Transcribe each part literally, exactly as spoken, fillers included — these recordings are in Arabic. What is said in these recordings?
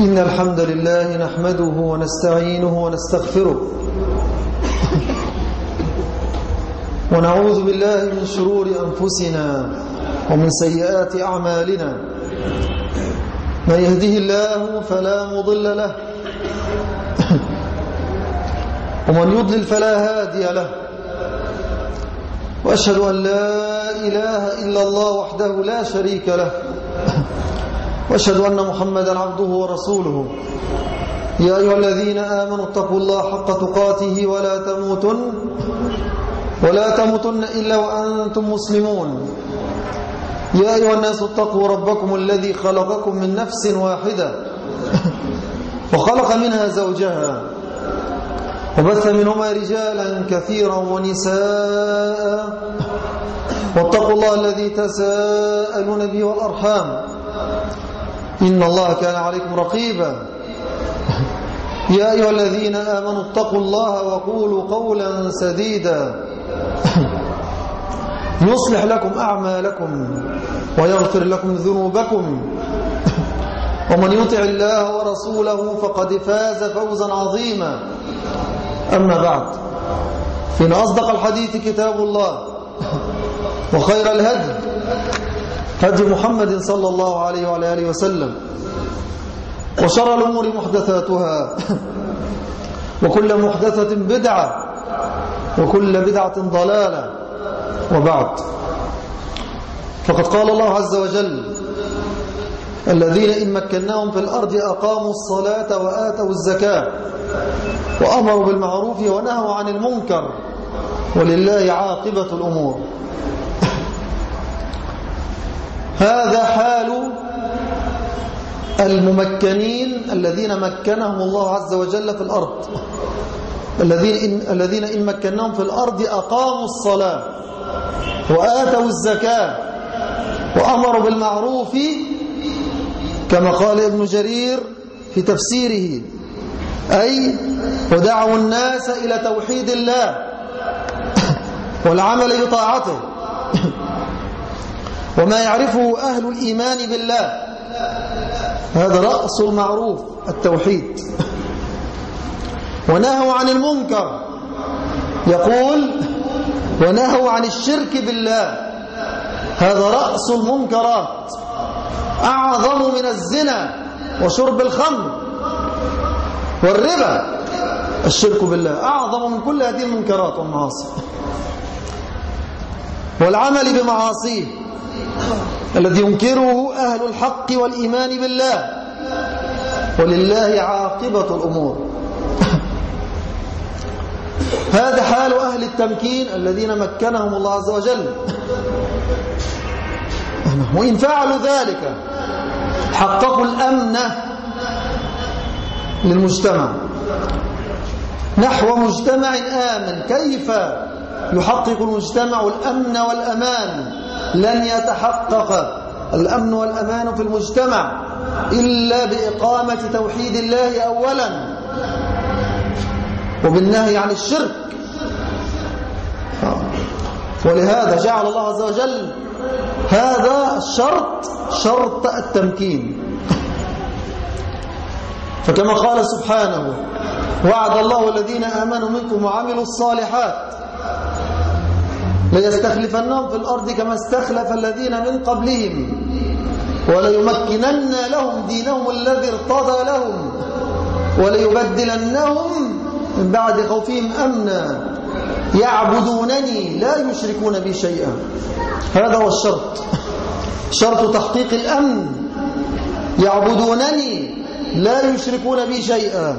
إن الحمد لله نحمده ونستعينه ونستغفره ونعوذ بالله من شرور أنفسنا ومن سيئات أعمالنا. من يهده الله فلا مضل له ومن يضلل فلا هادي له، وأشهد أن لا إله إلا الله وحده لا شريك له، وأشهد أن محمدا عبده ورسوله. يا أيها الذين آمنوا اتقوا الله حق تقاته ولا تموتن ولا تموتن إلا وأنتم مسلمون. يا أيها الناس اتقوا ربكم الذي خلقكم من نفس واحدة وخلق منها زوجها وبث منهما رجالا كثيرا ونساء، واتقوا الله الذي تساءلون به والأرحام إن الله كان عليكم رقيبا. يا أيها الذين آمنوا اتقوا الله وقولوا قولا سديدا يصلح لكم أعمالكم ويغفر لكم ذنوبكم، ومن يطع الله ورسوله فقد فاز فوزا عظيما. أما بعد، فإن أصدق الحديث كتاب الله، وخير الهدي هدي محمد صلى الله عليه وعلى آله وسلم، وشر الأمور محدثاتها، وكل محدثة بدعة، وكل بدعة ضلالة. وبعد، فقد قال الله عز وجل: الذين إن مكناهم في الأرض أقاموا الصلاة وآتوا الزكاة وأمروا بالمعروف ونهوا عن المنكر ولله عاقبة الأمور. هذا حال الممكنين الذين مكنهم الله عز وجل في الأرض، الذين إن, الذين إن مكناهم في الأرض أقاموا الصلاة وآتوا الزكاة وأمروا بالمعروف، كما قال ابن جرير في تفسيره، أي ودعوا الناس إلى توحيد الله والعمل بطاعته وما يعرفه أهل الإيمان بالله. هذا رأس المعروف التوحيد. ونهوا عن المنكر، يقول: ونهوا عن الشرك بالله. هذا رأس المنكرات، أعظم من الزنا وشرب الخمر والربا. الشرك بالله أعظم من كل هذه المنكرات والمعاصي، والعمل بمعاصيه الذي ينكره أهل الحق والإيمان بالله، ولله عاقبة الأمور. هذا حال أهل التمكين الذين مكنهم الله عز وجل، وإن فعلوا ذلك حققوا الأمن للمجتمع. نحو مجتمع آمن، كيف يحقق المجتمع الأمن والأمان؟ لن يتحقق الأمن والأمان في المجتمع إلا بإقامة توحيد الله أولا، وبالنهي عن الشرك. ولهذا جعل الله عز وجل هذا الشرط شرط التمكين. فكما قال سبحانه: وعد الله الذين آمنوا منكم وعملوا الصالحات ليستخلفنهم في الأرض كما استخلف الذين من قبلهم وليمكنن لهم دينهم الذي ارتضى لهم وليبدلنهم من بعد خوفهم أمنا يعبدونني لا يشركون بي شيئا. هذا هو الشرط، شرط تحقيق الأمن. يعبدونني لا يشركون بي شيئا.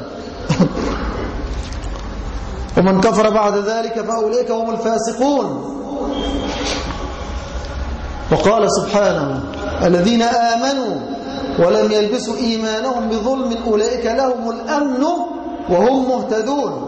ومن كفر بعد ذلك فأولئك هم الفاسقون. وقال سبحانه: الذين آمنوا ولم يلبسوا إيمانهم بظلم أولئك لهم الأمن وهم مهتدون.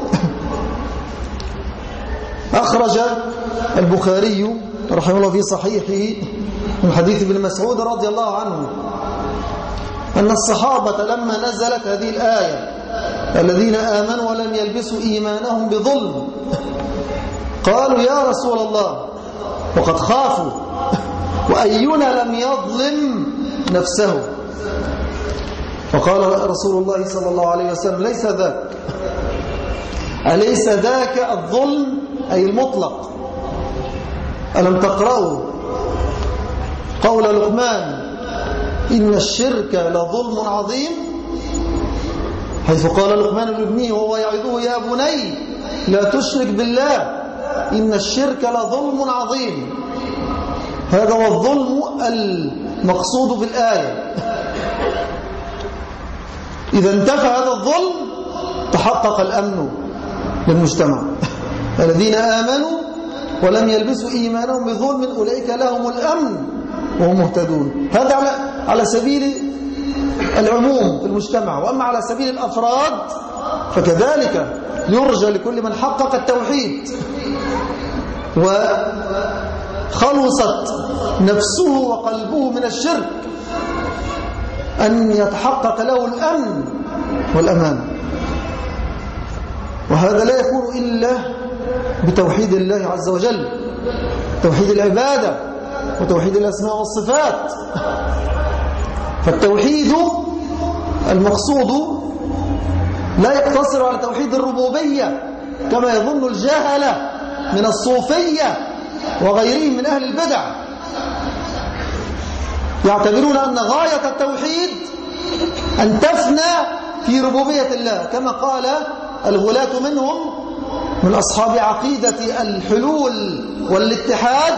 أخرج البخاري رحمه الله في صحيحه من حديث ابن مسعود رضي الله عنه أن الصحابة لما نزلت هذه الآية: الذين آمنوا ولم يلبسوا إيمانهم بظلم، قالوا: يا رسول الله، وقد خافوا، وأينا لم يظلم نفسه؟ وقال رسول الله صلى الله عليه وسلم ليس ذاك أليس ذاك الظلم أي المطلق. ألم تقرأوا قول لقمان إن الشرك لظلم عظيم، حيث قال لقمان لابنه وهو يعظه يا بني لا تشرك بالله إن الشرك لظلم عظيم. هذا هو الظلم المقصود في الآية. إذا انتفى هذا الظلم تحقق الأمن للمجتمع. الذين آمنوا ولم يلبسوا إيمانهم بظلم أولئك لهم الأمن وهم مهتدون. هذا على على سبيل العموم في المجتمع. وأما على سبيل الأفراد فكذلك يرجى لكل من حقق التوحيد وخلصت نفسه وقلبه من الشرك أن يتحقق له الأمن والأمان. وهذا لا يكون إلا بتوحيد الله عز وجل، توحيد العبادة وتوحيد الأسماء والصفات. فالتوحيد المقصود لا يقتصر على توحيد الربوبية كما يظن الجهلة من الصوفية وغيرهم من أهل البدع. يعتبرون أن غاية التوحيد أن تفنى في ربوبية الله، كما قال الغلاة منهم من أصحاب عقيدة الحلول والاتحاد.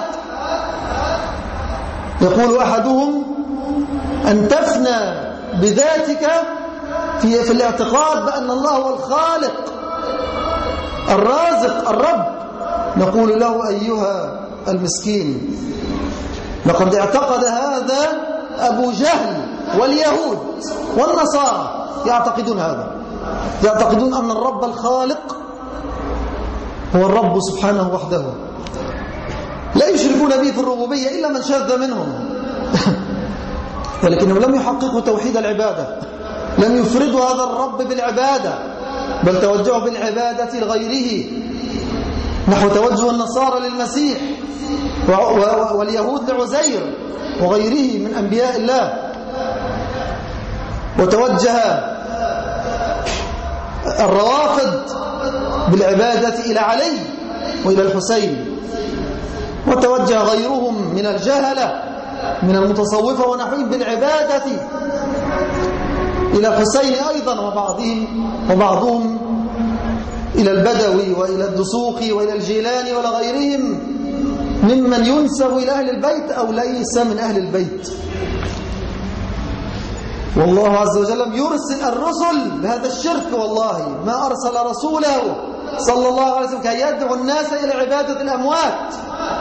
يقول أحدهم أن تفنى بذاتك في, في الاعتقاد بأن الله هو الخالق الرازق الرب. نقول له أيها المسكين لقد اعتقد هذا أبو جهل واليهود والنصارى، يعتقدون هذا، يعتقدون أن الرب الخالق هو الرب سبحانه وحده، لا يشركون به في الربوبية إلا من شذ منهم. ولكنهم لم يحققوا توحيد العبادة، لم يفردوا هذا الرب بالعبادة، بل توجهوا بالعبادة لغيره، نحو توجه النصارى للمسيح واليهود لعزير وغيره من أنبياء الله. وتوجه الروافض بالعبادة إلى علي وإلى الحسين، وتوجه غيرهم من الجهلة من المتصوفة ونحوهم بالعبادة إلى الحسين أيضا، وبعضهم وبعضهم إلى البدوي وإلى الدسوقي وإلى الجيلاني وإلى غيرهم ممن ينسب إلى أهل البيت أو ليس من أهل البيت. والله عز وجل لم يرسل الرسل بهذا الشرك، والله ما أرسل رسوله صلى الله عليه وسلم كي يدعو الناس إلى عبادة الأموات.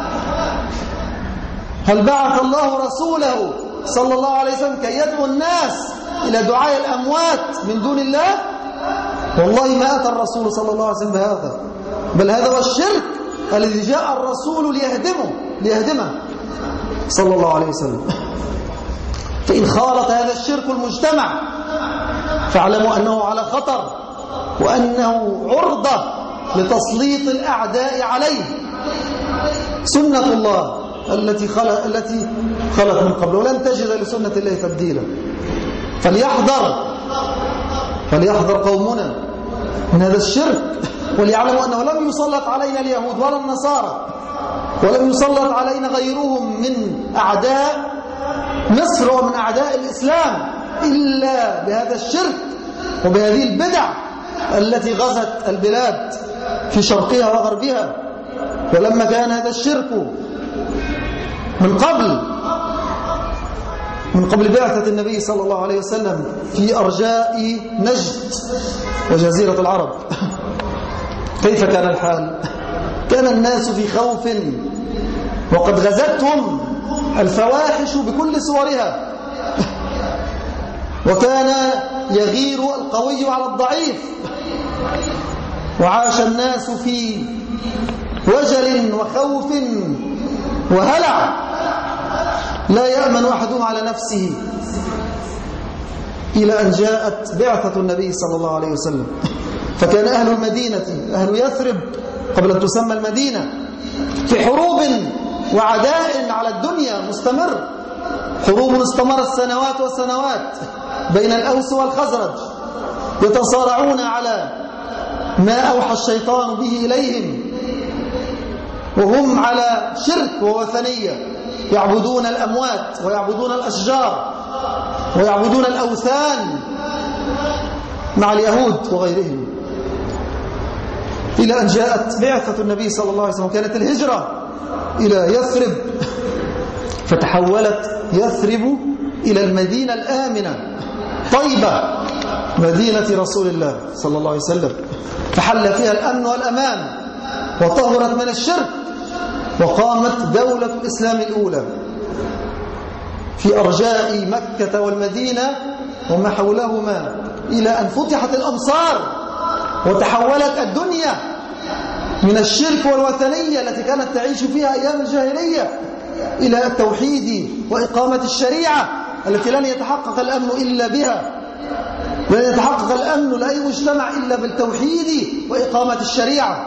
هل بعث الله رسوله صلى الله عليه وسلم كي يدعو الناس إلى دعاء الأموات من دون الله؟ والله ما أتى الرسول صلى الله عليه وسلم بهذا، بل هذا هو الشرك الذي جاء الرسول ليهدمه ليهدمه صلى الله عليه وسلم. فإن خالط هذا الشرك المجتمع فاعلموا أنه على خطر، وأنه عرضة لتسليط الأعداء عليه. سنة الله التي خلق التي خلق من قبل، ولن تجد لسنة الله تبديلا. فليحذر فليحذر قومنا من هذا الشرك، وليعلموا أنه لم يسلط علينا اليهود ولا النصارى، ولم يسلط علينا غيرهم من أعداء مصر ومن أعداء الإسلام إلا بهذا الشرك وبهذه البدع التي غزت البلاد في شرقها وغربها. ولما كان هذا الشرك من قبل من قبل بعثة النبي صلى الله عليه وسلم في أرجاء نجد وجزيرة العرب، كيف كان الحال؟ كان الناس في خوف، وقد غزتهم الفواحش بكل صورها، وكان يغير القوي على الضعيف، وعاش الناس في وجل وخوف وهلع، لا يأمن أحدهم على نفسه، إلى أن جاءت بعثة النبي صلى الله عليه وسلم. فكان أهل المدينة أهل يثرب قبل أن تسمى المدينة في حروب وعداء على الدنيا مستمر، حروب استمرت سنوات وسنوات بين الأوس والخزرج يتصارعون على ما أوحى الشيطان به إليهم، وهم على شرك ووثنية، يعبدون الأموات ويعبدون الأشجار ويعبدون الأوثان مع اليهود وغيرهم، إلى أن جاءت بعثة النبي صلى الله عليه وسلم. كانت الهجرة إلى يثرب، فتحولت يثرب إلى المدينة الآمنة طيبة، مدينة رسول الله صلى الله عليه وسلم، فحل فيها الأمن والأمان وطهرت من الشرك، وقامت دولة الإسلام الأولى في أرجاء مكة والمدينة وما حولهما، إلى أن فتحت الأمصار وتحولت الدنيا من الشرك والوثنية التي كانت تعيش فيها أيام الجاهلية إلى التوحيد وإقامة الشريعة التي لن يتحقق الأمن إلا بها، لن يتحقق الأمن لأي مجتمع إلا بالتوحيد وإقامة الشريعة.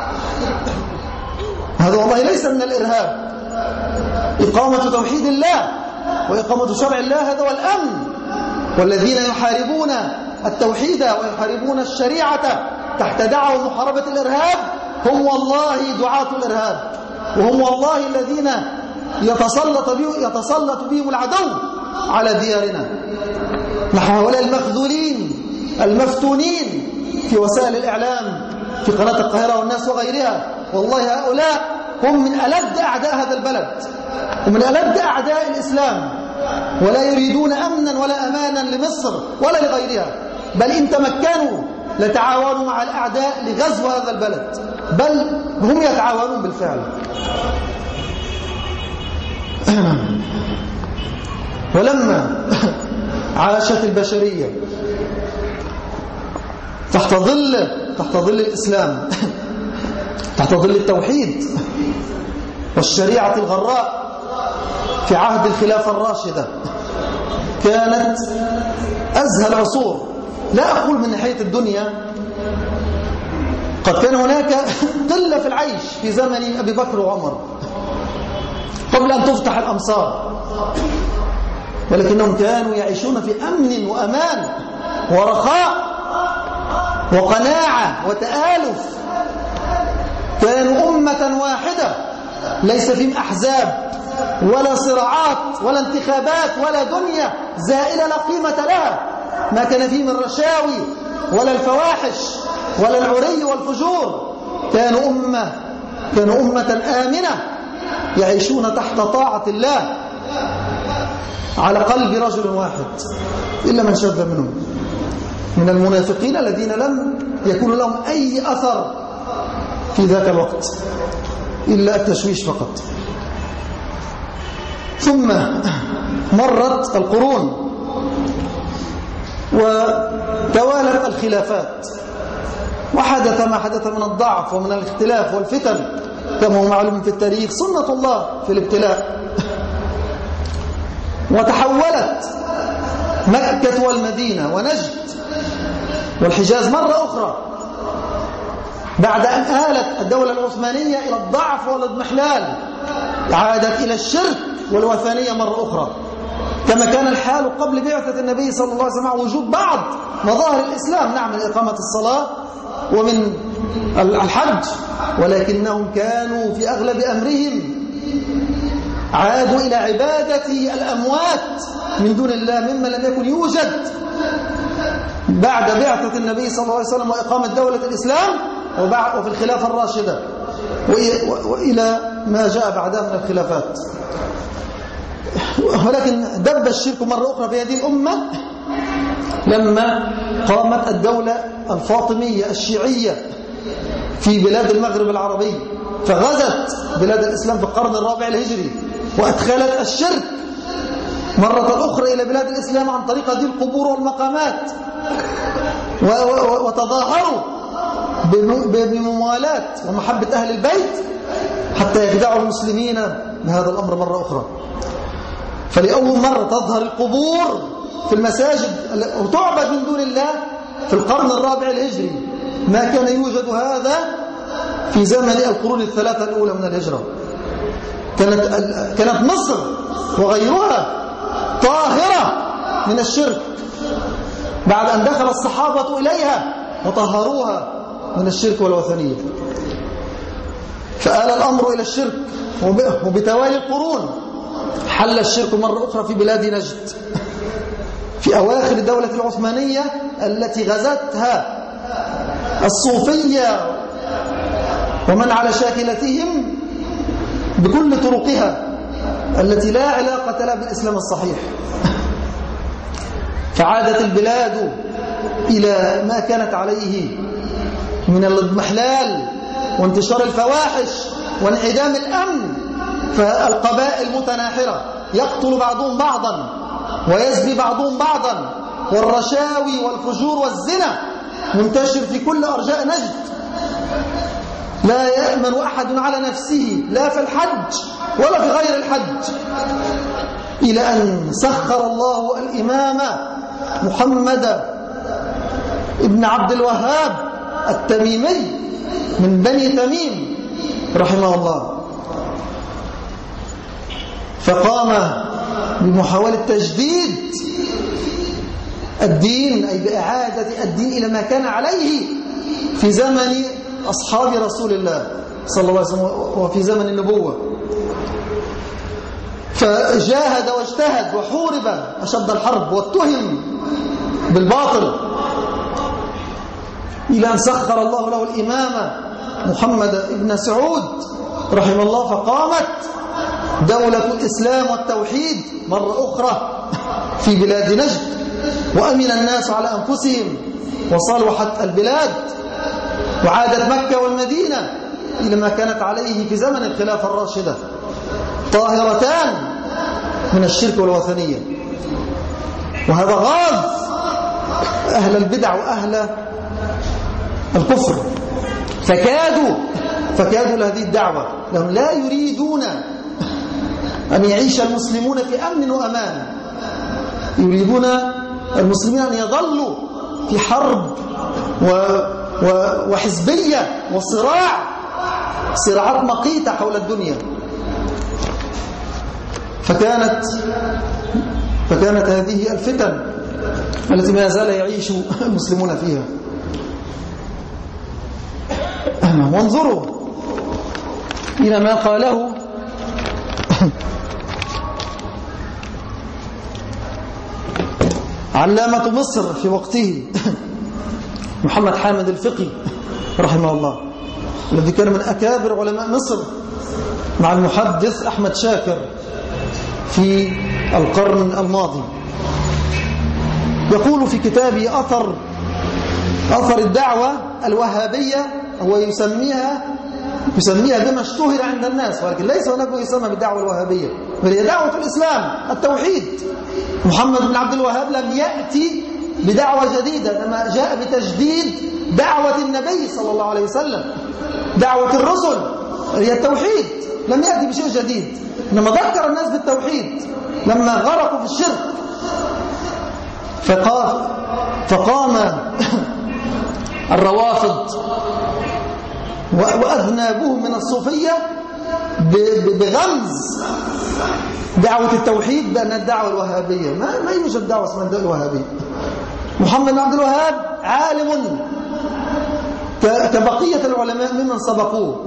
هذا والله ليس من الإرهاب، إقامة توحيد الله وإقامة شرع الله هذا هو الأمن. والذين يحاربون التوحيد ويحاربون الشريعة تحت دعوة محاربة الإرهاب هم والله دعاة الإرهاب، وهم والله الذين يتسلط بهم, يتسلط بهم العدو على ديارنا. نحن هؤلاء المخذولين المفتونين في وسائل الإعلام، في قناة القاهرة والناس وغيرها، والله هؤلاء هم من ألد أعداء هذا البلد ومن ألد أعداء الإسلام، ولا يريدون أمنا ولا أمانا لمصر ولا لغيرها، بل إن تمكنوا لتعاونوا مع الأعداء لغزو هذا البلد، بل هم يتعاونون بالفعل. ولما عاشت البشرية تحت ظل تحت ظل الإسلام، تحت ظل التوحيد والشريعة الغراء في عهد الخلافة الراشدة، كانت أزهى العصور. لا أقول من ناحية الدنيا، قد كان هناك قلة في العيش في زمن أبي بكر وعمر قبل أن تفتح الأمصار، ولكنهم كانوا يعيشون في أمن وأمان ورخاء وقناعة وتآلف. كانوا أمة واحدة، ليس فيهم أحزاب ولا صراعات ولا انتخابات ولا دنيا زائلة لا قيمة لها، ما كان فيه من رشاوي ولا الفواحش ولا العري والفجور. كانوا أمة كانوا أمة آمنة يعيشون تحت طاعة الله على قلب رجل واحد، إلا من شذ منهم من المنافقين الذين لم يكون لهم أي أثر في ذاك الوقت إلا التشويش فقط. ثم مرت القرون وتوالت الخلافات، وحدث ما حدث من الضعف ومن الاختلاف والفتن كما هو معلوم في التاريخ، سنة الله في الابتلاء. وتحولت مكة والمدينة ونجد والحجاز مرة أخرى بعد أن آلت الدولة العثمانية إلى الضعف والاضمحلال، عادت إلى الشرك والوثنية مرة أخرى، كما كان الحال قبل بعثة النبي صلى الله عليه وسلم، وجود بعض مظاهر الإسلام، نعم، من إقامة الصلاة ومن الحج، ولكنهم كانوا في أغلب أمرهم عادوا إلى عبادة الأموات من دون الله، مما لم يكن يوجد بعد بعثة النبي صلى الله عليه وسلم وإقامة دولة الإسلام وفي الخلافة الراشدة وإلى ما جاء بعدها من الخلافات. ولكن دب الشرك مرة أخرى في هذه الأمة لما قامت الدولة الفاطمية الشيعية في بلاد المغرب العربي، فغزت بلاد الإسلام في القرن الرابع الهجري وأدخلت الشرك مرة أخرى إلى بلاد الإسلام عن طريق هذه القبور والمقامات، وتظاهروا بموالاة ومحبة أهل البيت حتى يخدعوا المسلمين بهذا الأمر مرة أخرى. فلأول مرة تظهر القبور في المساجد وتعبد من دون الله في القرن الرابع الهجري، ما كان يوجد هذا في زمن القرون الثلاثة الأولى من الهجرة. كانت كانت مصر وغيرها طاهرة من الشرك بعد أن دخل الصحابة إليها وطهروها من الشرك والوثنية. فآل الأمر إلى الشرك، وبتوالي القرون حل الشرك مرة أخرى في بلاد نجد في أواخر الدولة العثمانية التي غزتها الصوفية ومن على شاكلتهم بكل طرقها التي لا علاقة لها بالإسلام الصحيح. فعادت البلاد إلى ما كانت عليه من الاضمحلال وانتشار الفواحش وانعدام الأمن. فالقبائل متناحرة، يقتل بعضهم بعضا ويزبي بعضهم بعضا، والرشاوي والفجور والزنا منتشر في كل أرجاء نجد. لا يأمن أحد على نفسه لا في الحج ولا في غير الحج، إلى أن سخر الله الإمام محمد ابن عبد الوهاب التميمي من بني تميم رحمه الله، فقام بمحاولة تجديد الدين، أي بإعادة الدين إلى ما كان عليه في زمن أصحاب رسول الله صلى الله عليه وسلم وفي زمن النبوة. فجاهد واجتهد وحورب أشد الحرب واتهم بالباطل، إلى أن سخر الله له الإمام محمد ابن سعود رحمه الله، فقامت دولة الإسلام والتوحيد مرة أخرى في بلاد نجد، وأمن الناس على أنفسهم وصلحت البلاد، وعادت مكة والمدينة إلى ما كانت عليه في زمن الخلافة الراشدة، طاهرتان من الشرك والوثنية. وهذا غاز أهل البدع وأهل الكفر، فكادوا فكادوا لهذه الدعوة، لهم لا يريدون أن يعيش المسلمون في أمن وأمان، يريدون المسلمين أن يظلوا في حرب و وحزبية وصراع، صراعات مقيتة حول الدنيا. فكانت فكانت هذه الفتن التي ما زال يعيش المسلمون فيها. وانظروا إلى ما قاله علامة مصر في وقته محمد حامد الفقي رحمه الله، الذي كان من أكابر علماء مصر مع المحدث أحمد شاكر في القرن الماضي. يقول في كتابه أثر أثر الدعوة الوهابية، هو يسميها يسميها بما اشتهر عند الناس، ولكن ليس هناك ما يسمى بالدعوة الوهابية، بل هي دعوة الإسلام التوحيد. محمد بن عبد الوهاب لم يأتي بدعوة جديدة، إنما جاء بتجديد دعوة النبي صلى الله عليه وسلم، دعوة الرسل، هي التوحيد. لم يأتي بشيء جديد، إنما ذكر الناس بالتوحيد لما غرقوا في الشرك. فقام فقام الروافض وأذنابهم من الصوفية بغمز دعوة التوحيد بأن الدعوة الوهابية. ما, ما يوجد دعوة اسمها الدعوة الوهابية. محمد بن عبد الوهاب عالم كبقية العلماء ممن سبقوه،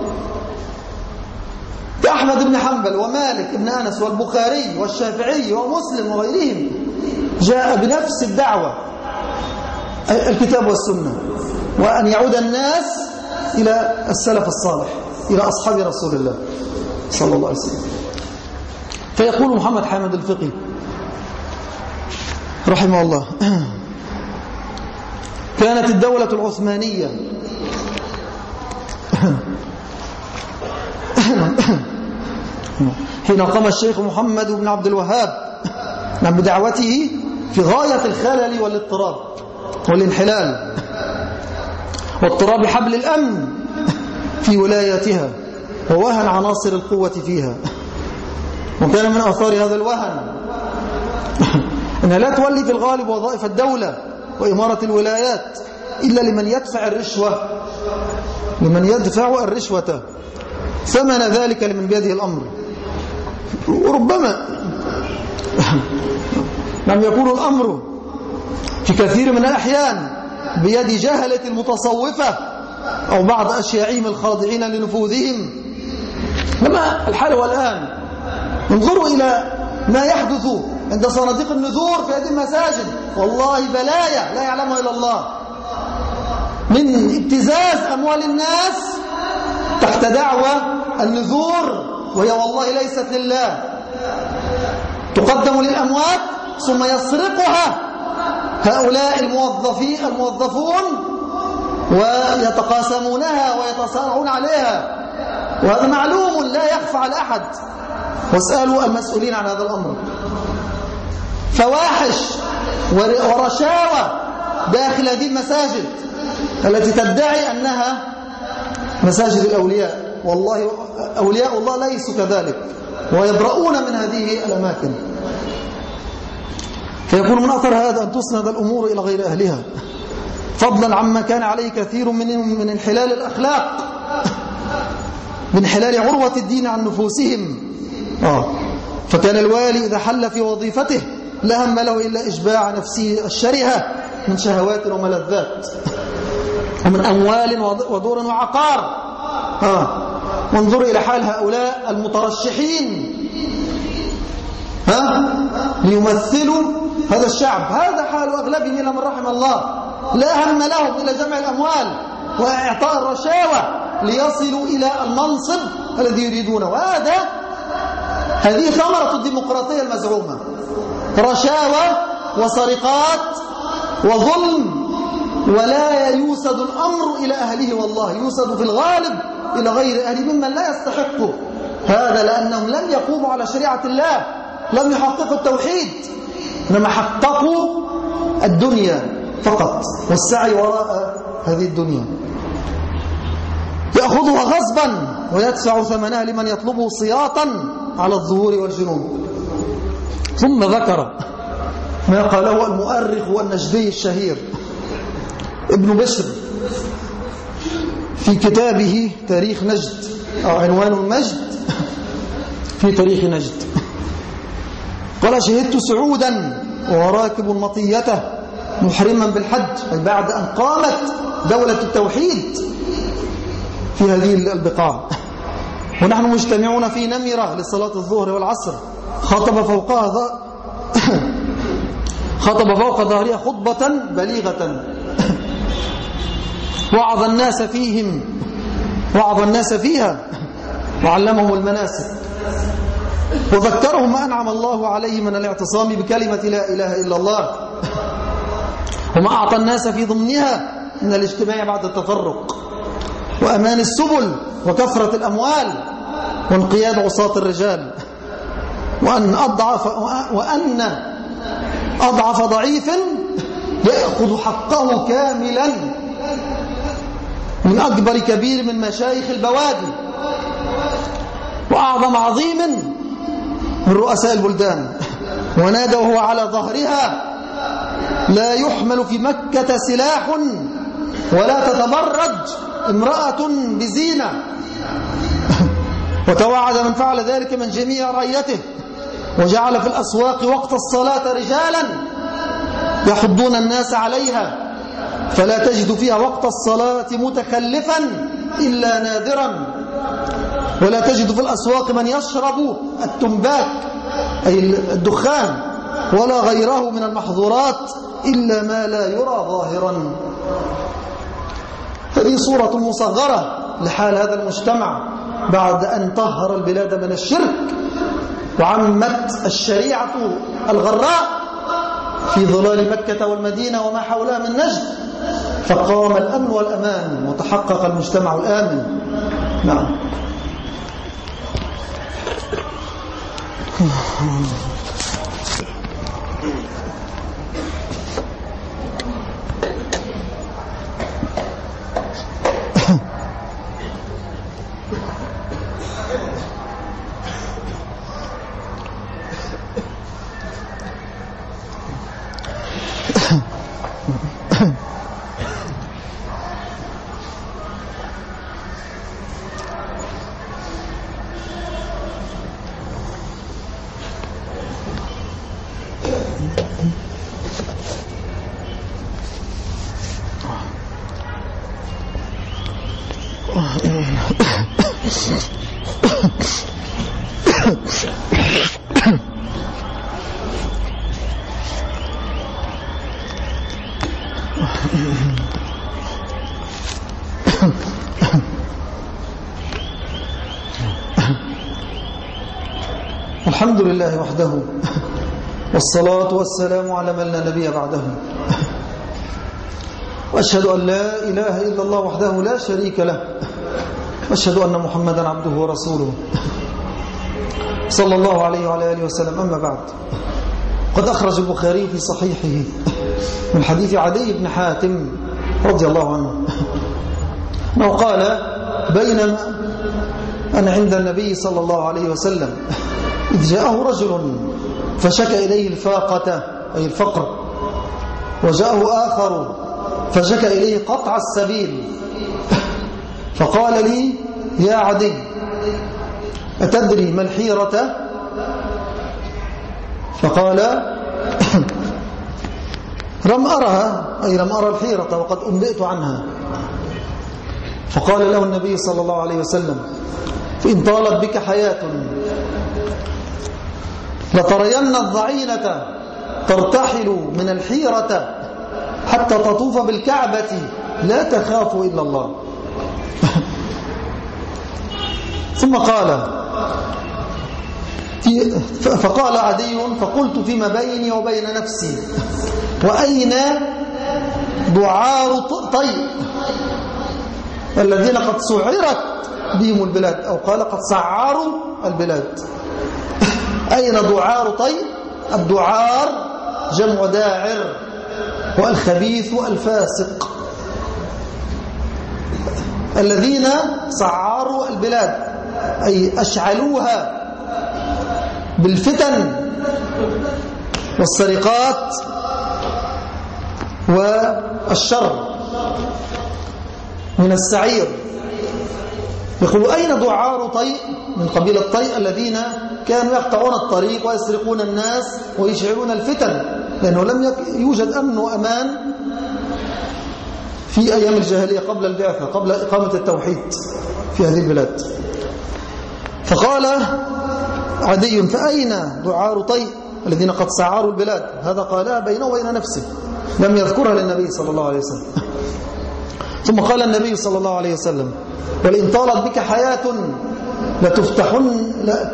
كأحمد بن حنبل ومالك بن أنس والبخاري والشافعي ومسلم وغيرهم، جاء بنفس الدعوة، الكتاب والسنة، وأن يعود الناس إلى السلف الصالح، إلى أصحاب رسول الله صلى الله عليه وسلم. فيقول محمد حامد الفقي رحمه الله: كانت الدولة العثمانية حين قام الشيخ محمد بن عبد الوهاب بدعوته في غاية الخلل والاضطراب والانحلال واضطراب حبل الأمن في ولاياتها ووهن عناصر القوة فيها. وكان من آثار هذا الوهن أنها لا تولي في الغالب وظائف الدولة وإمارة الولايات إلا لمن يدفع الرشوة لمن يدفع الرشوة ثمن ذلك لمن بيده الأمر. وربما لم يكون الأمر في كثير من الأحيان بيد جهلة المتصوفة أو بعض أشياعهم الخاضعين لنفوذهم. لما الحال والآن انظروا إلى ما يحدث عند صناديق النذور في هذه المساجد، والله بلايا لا يعلمها إلا الله، من ابتزاز أموال الناس تحت دعوى النذور، وهي والله ليست لله، تقدم للأموات ثم يسرقها هؤلاء الموظفين الموظفون ويتقاسمونها ويتصارعون عليها، وهذا معلوم لا يخفى على أحد، واسألوا المسؤولين عن هذا الأمر. فواحش ورشاوى داخل هذه المساجد التي تدعي أنها مساجد الأولياء، والله أولياء الله ليسوا كذلك، ويبرؤون من هذه الأماكن. فيكون من أثر هذا أن تسند الأمور إلى غير أهلها، فضلا عما كان عليه كثير منهم من انحلال الأخلاق، من انحلال عروة الدين عن نفوسهم. آه. فكان الوالي إذا حل في وظيفته لا هم له إلا إشباع نفسه الشرهة من شهوات وملذات ومن أموال ودور وعقار. آه. وانظروا إلى حال هؤلاء المترشحين ها ليمثلوا هذا الشعب، هذا حال أغلبهم إلا من رحم الله، لا هم لهم إلا جمع الأموال وإعطاء الرشاوى ليصلوا إلى المنصب الذي يريدونه. وهذا هذه ثمرة الديمقراطية المزعومة، رشاوى وسرقات وظلم، ولا يوسد الأمر إلى أهله، والله يوسد في الغالب إلى غير أهله ممن لا يستحقه هذا، لأنهم لم يقوموا على شريعة الله، لم يحققوا التوحيد، إنما حققوا الدنيا فقط والسعي وراء هذه الدنيا. يأخذها غصبا ويدفع ثمنها لمن يطلبه صياطا على الظهور والجنوب. ثم ذكر ما قاله المؤرخ والنجدي الشهير ابن بشر في كتابه تاريخ نجد، أو عنوان المجد في تاريخ نجد. قال: شهدت سعودا وراكب مطيته محرما بالحج، أي بعد أن قامت دولة التوحيد في هذه البقاع، ونحن مجتمعون في نمرة لصلاة الظهر والعصر، خطب فوقها ذ... خطب فوق ظهرها خطبة بليغة وعظ الناس فيهم وعظ الناس فيها وعلمهم المناسك، وذكرهم ما أنعم الله عليه من الاعتصام بكلمة لا إله إلا الله، وما أعطى الناس في ضمنها من الاجتماع بعد التفرق، وأمان السبل وكثرة الأموال وانقياد عصاة الرجال، وأن أضعف, وأن أضعف ضعيف يأخذ حقه كاملا من أكبر كبير من مشايخ البوادي، وأعظم عظيم من رؤساء البلدان، ونادى وهو على ظهرها: لا يحمل في مكة سلاح ولا تتبرج امرأة بزينة. وتوعد من فعل ذلك من جميع رعيته، وجعل في الأسواق وقت الصلاة رجالا يحضون الناس عليها، فلا تجد فيها وقت الصلاة متخلفا إلا نادرا، ولا تجد في الأسواق من يشرب التنباك أي الدخان ولا غيره من المحظورات إلا ما لا يرى ظاهرا. هذه صورة مصغرة لحال هذا المجتمع بعد أن طهر البلاد من الشرك وعمت الشريعة الغراء في ظلال مكة والمدينة وما حولها من نجد، فقام الأمن والأمان وتحقق المجتمع الآمن. نعم. الحمد لله وحده والصلاة والسلام على من لا نبي بعده، وأشهد أن لا إله إلا الله وحده لا شريك له، وأشهد أن محمدا عبده ورسوله صلى الله عليه وعلى آله وسلم. أما بعد، قد أخرج البخاري في صحيحه من حديث عدي بن حاتم رضي الله عنه أنه قال: بينما أنا عند النبي صلى الله عليه وسلم إذ جاءه رجل فشكى إليه الفاقة أي الفقر، وجاءه آخر فشكى إليه قطع السبيل، فقال لي: يا عدي، أتدري ما الحيرة؟ فقال: لم أرها، أي لم أرى الحيرة وقد أنبئت عنها. فقال له النبي صلى الله عليه وسلم: فإن طالت بك حياة لترين الضعينة ترتحل من الحيرة حتى تطوف بالكعبة لا تخاف إلا الله. ثم قال: فقال عدي: فقلت فيما بيني وبين نفسي، وأين دعار طيء الذين قد سعرت بهم البلاد، أو قال قد سعروا البلاد. أين دعار طيء؟ الدعار جمع داعر، والخبيث الفاسق، الذين سعروا البلاد أي أشعلوها بالفتن والسرقات والشر من السعير. يقول: أين دعار طيء؟ من قبيلة طيء الذين كانوا يقطعون الطريق ويسرقون الناس ويشعلون الفتن، لأنه لم يوجد أمن وأمان في أيام الجاهلية قبل البعثة، قبل إقامة التوحيد في هذه البلاد. فقال عدي: فأين دعار طيء الذين قد سعروا البلاد؟ هذا قالها بينه وبين نفسه، لم يذكرها للنبي صلى الله عليه وسلم. ثم قال النبي صلى الله عليه وسلم: ولئن طالت بك حياة لتفتحن,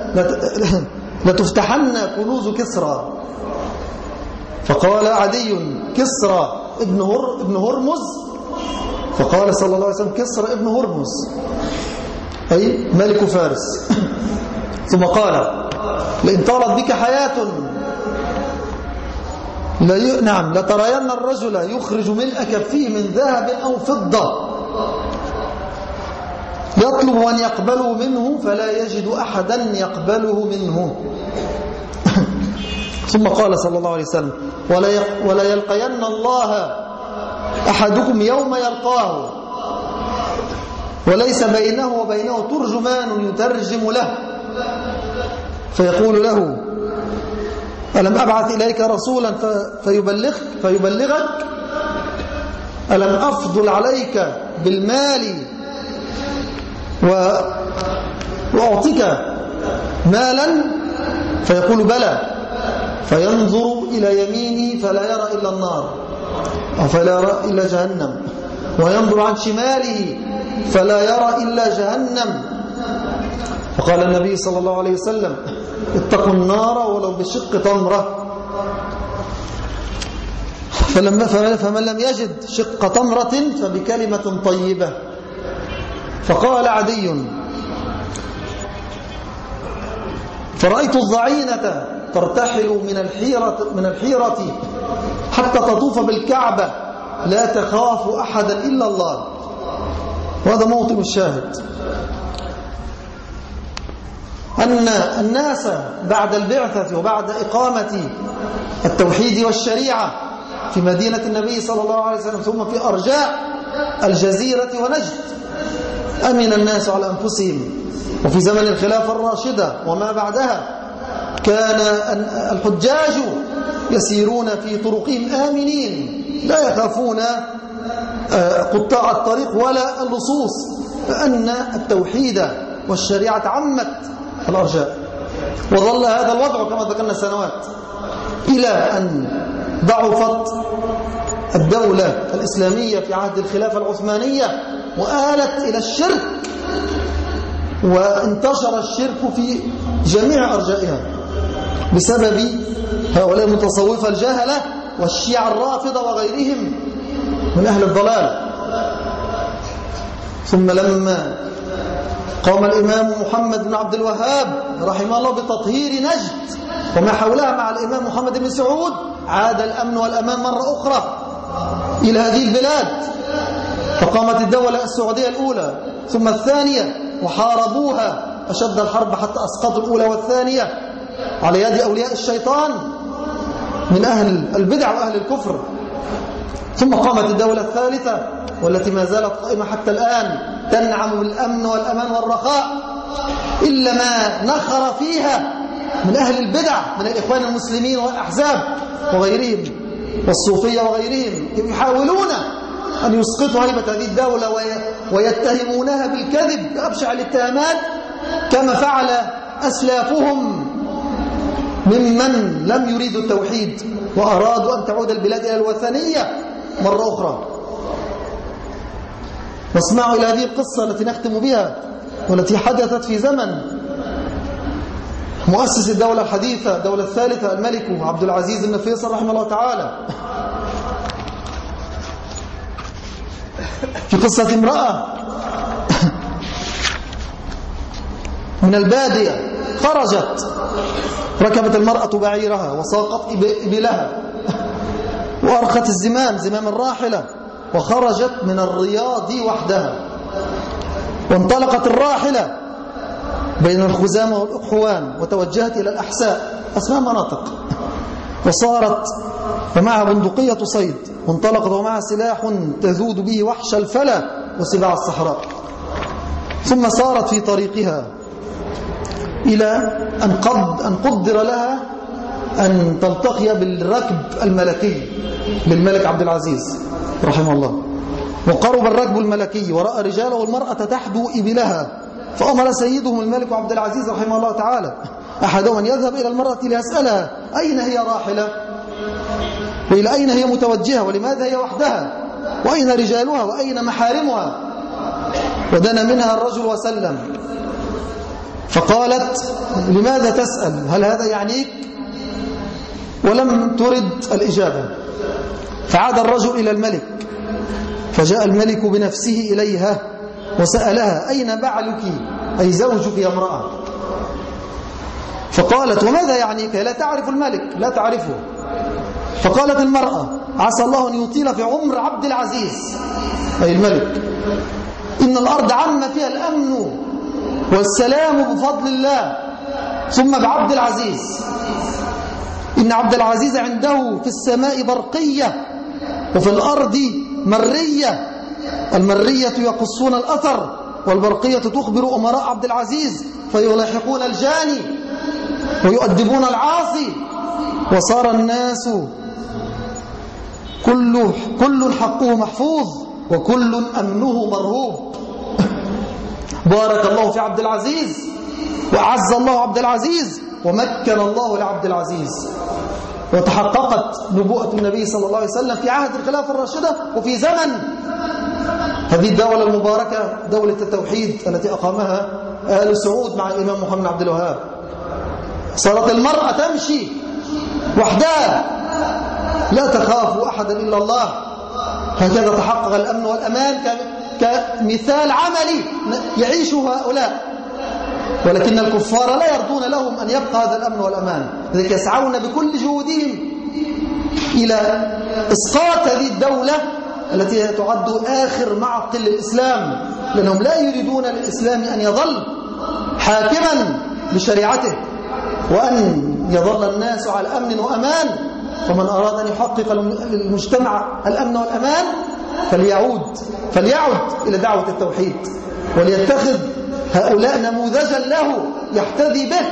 لتفتحن كنوز كسرى. فقال عدي: كسرى ابن, هر ابن هرمز؟ فقال صلى الله عليه وسلم: كسرى ابن هرمز أي ملك فارس. ثم قال: لئن طالت بك حياة لا نعم لترين الرجل يخرج ملء كفيه من ذهب أو فضة يطلب أن يقبله منه فلا يجد أحدا يقبله منه. ثم قال صلى الله عليه وسلم: ولا يلقين الله أحدكم يوم يلقاه وليس بينه وبينه ترجمان يترجم له فيقول له: ألم أبعث إليك رسولا فيبلغك, فيبلغك ألم أفضل عليك بالمال وأعطيك مالا؟ فيقول: بلى. فينظر إلى يمينه فلا يرى إلا النار أو فلا يرى إلا جهنم، وينظر عن شماله فلا يرى إلا جهنم. فقال النبي صلى الله عليه وسلم: اتقوا النار ولو بشق تمرة. فلما فمن لم يجد شق تمرة فبكلمة طيبة. فقال عدي: فرأيت الضعينة ترتحل من الحيرة, من الحيرة حتى تطوف بالكعبة لا تخاف أحدا إلا الله. وهذا موطن الشاهد، أن الناس بعد البعثة وبعد إقامة التوحيد والشريعة في مدينة النبي صلى الله عليه وسلم ثم في أرجاء الجزيرة ونجد أمن الناس على أنفسهم. وفي زمن الخلافة الراشدة وما بعدها كان الحجاج يسيرون في طرقهم آمنين لا يخافون قطاع الطريق ولا اللصوص، فأن التوحيد والشريعة عمت الأرجاء. وظل هذا الوضع كما ذكرنا سنوات إلى أن ضعفت الدولة الإسلامية في عهد الخلافة العثمانية وآلت إلى الشرك، وانتشر الشرك في جميع أرجائها بسبب هؤلاء المتصوفة الجهلة والشيعة الرافضة وغيرهم من أهل الضلال. ثم لما قام الإمام محمد بن عبد الوهاب رحمه الله بتطهير نجد وما حولها مع الإمام محمد بن سعود، عاد الأمن والأمان مرة أخرى إلى هذه البلاد، فقامت الدولة السعودية الأولى ثم الثانية وحاربوها أشد الحرب حتى أسقطوا الأولى والثانية على يد أولياء الشيطان من أهل البدع وأهل الكفر. ثم قامت الدولة الثالثة والتي ما زالت قائمة حتى الآن تنعم بالأمن والأمان والرخاء، إلا ما نخر فيها من أهل البدع من الإخوان المسلمين والأحزاب وغيرهم والصوفية وغيرهم، يحاولون أن يسقطوا هيبة هذه الدولة ويتهمونها بالكذب بأبشع الاتهامات كما فعل أسلافهم ممن لم يريدوا التوحيد وأرادوا أن تعود البلاد إلى الوثنية مرة أخرى. واسمعوا إلى هذه القصة التي نختم بها والتي حدثت في زمن مؤسس الدولة الحديثة الدولة الثالثة الملك عبد العزيز بن فيصل رحمه الله تعالى، في قصة امرأة من البادية خرجت، ركبت المرأة بعيرها وساقت إبلها وأرخت الزمام زمام الراحلة وخرجت من الرياض وحدها، وانطلقت الراحلة بين الخزامة والأقحوان وتوجهت إلى الأحساء أسماء مناطق، وصارت ومعها بندقية صيد، وانطلقت ومعها سلاح تذود به وحش الفلا وسباع الصحراء. ثم صارت في طريقها إلى أن قد أن قدر لها أن تلتقي بالركب الملكي للملك عبد العزيز رحمه الله. وقرب الركب الملكي ورأى رجاله والمرأة تحدو إبلها، فأمر سيدهم الملك عبد العزيز رحمه الله تعالى أحدهم أن يذهب إلى المرأة ليسألها أين هي راحلة وإلى أين هي متوجهة ولماذا هي وحدها وأين رجالها وأين محارمها. ودنا منها الرجل وسلم، فقالت لماذا تسأل، هل هذا يعنيك؟ ولم ترد الإجابة. فعاد الرجل إلى الملك، فجاء الملك بنفسه إليها وسألها أين بعلك أي زوجك يا امرأة؟ فقالت وماذا يعنيك؟ لا تعرف الملك، لا تعرفه. فقالت المرأة عسى الله أن يطيل في عمر عبد العزيز أي الملك، إن الأرض عم فيها الأمن والسلام بفضل الله ثم بعبد العزيز، إن عبد العزيز عنده في السماء برقية وفي الأرض مرية، المرية يقصون الأثر والبرقية تخبر أمراء عبد العزيز فيلاحقون الجاني ويؤدبون العاصي، وصار الناس كل كل حقه محفوظ وكل أمنه مرهوب. بارك الله في عبد العزيز وأعز الله عبد العزيز ومكن الله لعبد العزيز، وتحققت نبوءة النبي صلى الله عليه وسلم في عهد الخلافة الراشدة وفي زمن هذه الدولة المباركة دولة التوحيد التي أقامها آل سعود مع الإمام محمد بن عبد الوهاب. صارت المرأة تمشي وحدها لا تخاف أحدا إلا الله. هكذا تحقق الأمن والأمان كمثال عملي يعيشه هؤلاء، ولكن الكفار لا يرضون لهم أن يبقى هذا الأمن والأمان، لذلك يسعون بكل جهودهم إلى إسقاط هذه الدولة التي تعد آخر معقل للإسلام، لأنهم لا يريدون للإسلام أن يظل حاكما بشريعته وأن يظل الناس على أمن وأمان. فمن أراد أن يحقق للمجتمع الأمن والأمان فليعود فليعد إلى دعوة التوحيد وليتخذ هؤلاء نموذجا له يحتذي به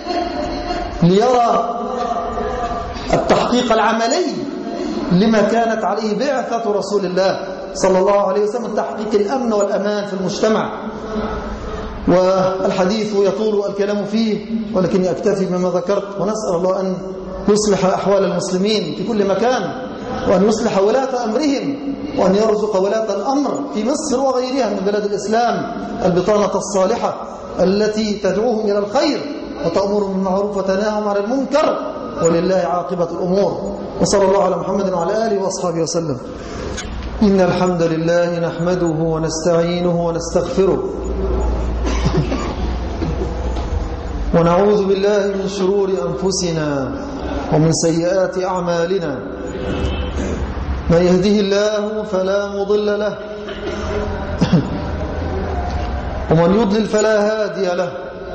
ليرى التحقيق العملي لما كانت عليه بعثة رسول الله صلى الله عليه وسلم، تحقيق الأمن والأمان في المجتمع. والحديث يطول الكلام فيه، ولكني أكتفي بما ذكرت، ونسأل الله أن يصلح أحوال المسلمين في كل مكان، وأن يصلح ولاة أمرهم، وأن يرزق ولاة الأمر في مصر وغيرها من بلاد الإسلام البطانة الصالحة التي تدعوهم إلى الخير وتأمرهم بالمعروف وتناهم عن المنكر، ولله عاقبة الأمور. وصلى الله على محمد وعلى آله وأصحابه وسلم. إن الحمد لله نحمده ونستعينه ونستغفره، ونعوذ بالله من شرور أنفسنا ومن سيئات أعمالنا. من يهده الله فلا مضل له ومن يضلل فلا هادي له،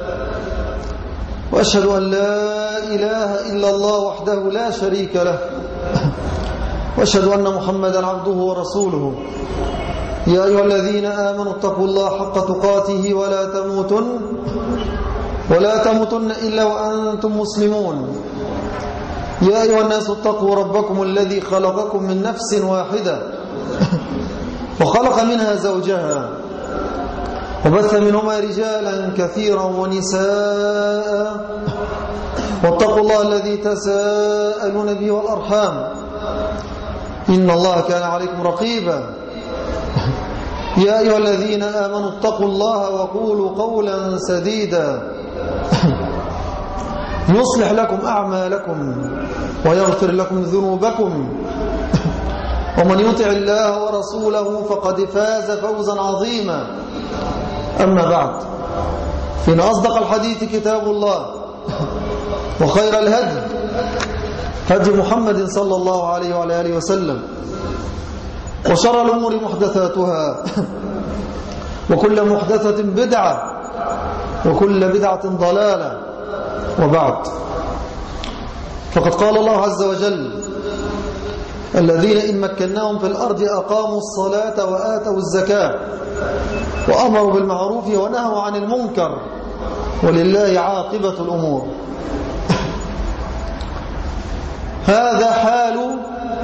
وأشهد أن لا إله إلا الله وحده لا شريك له، وأشهد أن محمدا عبده ورسوله. يا أيها الذين آمنوا اتقوا الله حق تقاته ولا تموتن ولا تموتن إلا وأنتم مسلمون. يا أيها الناس اتقوا ربكم الذي خلقكم من نفس واحدة وخلق منها زوجها وبث منهما رجالا كثيرا ونساء، واتقوا الله الذي تساءلون به والأرحام إن الله كان عليكم رقيبا. يا أيها الذين آمنوا اتقوا الله وقولوا قولا سديدا يصلح لكم أعمالكم ويغفر لكم ذنوبكم، ومن يطع الله ورسوله فقد فاز فوزا عظيما. أما بعد، فإن أصدق الحديث كتاب الله، وخير الهدي هدي محمد صلى الله عليه وعلى آله وسلم، وشر الأمور محدثاتها، وكل محدثة بدعة، وكل بدعة ضلالة. وبعد، فقد قال الله عز وجل: الذين إن مكناهم في الأرض أقاموا الصلاة وآتوا الزكاة وأمروا بالمعروف ونهوا عن المنكر ولله عاقبة الأمور. هذا حال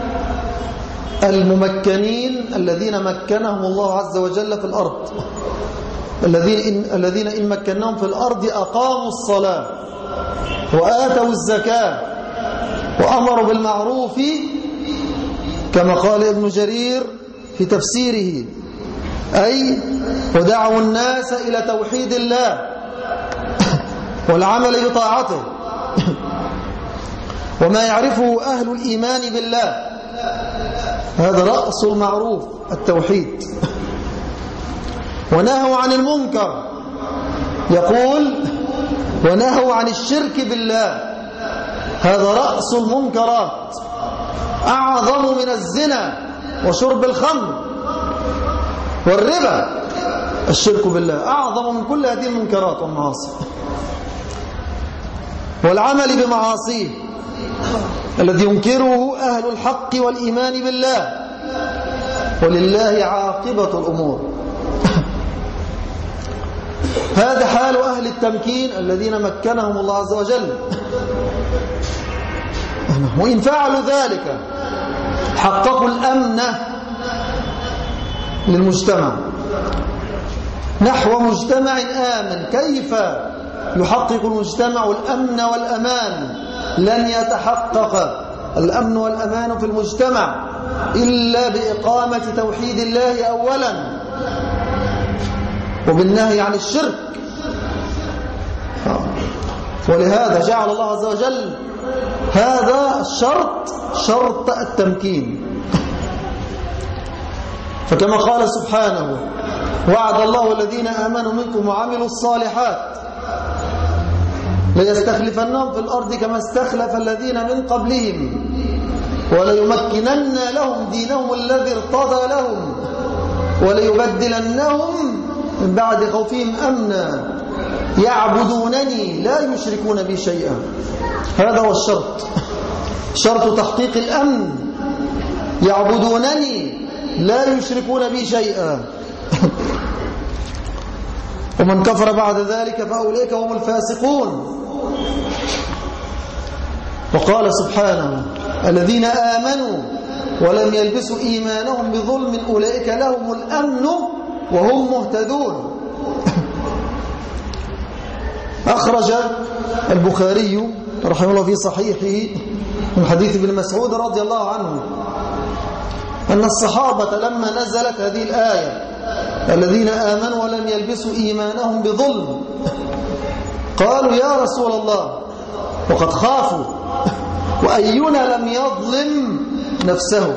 الممكنين الذين مكنهم الله عز وجل في الأرض، الذين إن, الذين إن مكناهم في الأرض أقاموا الصلاة وآتوا الزكاة وأمروا بالمعروف، كما قال ابن جرير في تفسيره، أي ودعوا الناس إلى توحيد الله والعمل بطاعته، وما يعرفه أهل الإيمان بالله. هذا رأس المعروف التوحيد. ونهوا عن المنكر، يقول: ونهوا عن الشرك بالله. هذا رأس المنكرات، أعظم من الزنا وشرب الخمر والربا. الشرك بالله أعظم من كل هذه المنكرات والمعاصي، والعمل بمعاصيه الذي ينكره أهل الحق والإيمان بالله، ولله عاقبة الأمور. هذا حال أهل التمكين الذين مكنهم الله عز وجل، وإن فعلوا ذلك حققوا الأمن للمجتمع. نحو مجتمع آمن. كيف يحقق المجتمع الأمن والأمان؟ لن يتحقق الأمن والأمان في المجتمع إلا بإقامة توحيد الله أولا، وبالنهي عن الشرك. ولهذا جعل الله عز وجل هذا الشرط شرط التمكين. فكما قال سبحانه: وعد الله الذين آمنوا منكم وعملوا الصالحات ليستخلفنهم في الأرض كما استخلف الذين من قبلهم وليمكنن لهم دينهم الذي ارتضى لهم وليبدلنهم من بعد خوفهم أمنا يعبدونني لا يشركون بي شيئا. هذا هو الشرط، شرط تحقيق الأمن. يعبدونني لا يشركون بي شيئا. ومن كفر بعد ذلك فأولئك هم الفاسقون. وقال سبحانه: الذين آمنوا ولم يلبسوا إيمانهم بظلم أولئك لهم الأمن وهم مهتدون. أخرج البخاري رحمه الله في صحيحه من حديث ابن مسعود رضي الله عنه أن الصحابة لما نزلت هذه الآية الذين آمنوا ولم يلبسوا إيمانهم بظلم قالوا يا رسول الله، وقد خافوا، وأينا لم يظلم نفسه؟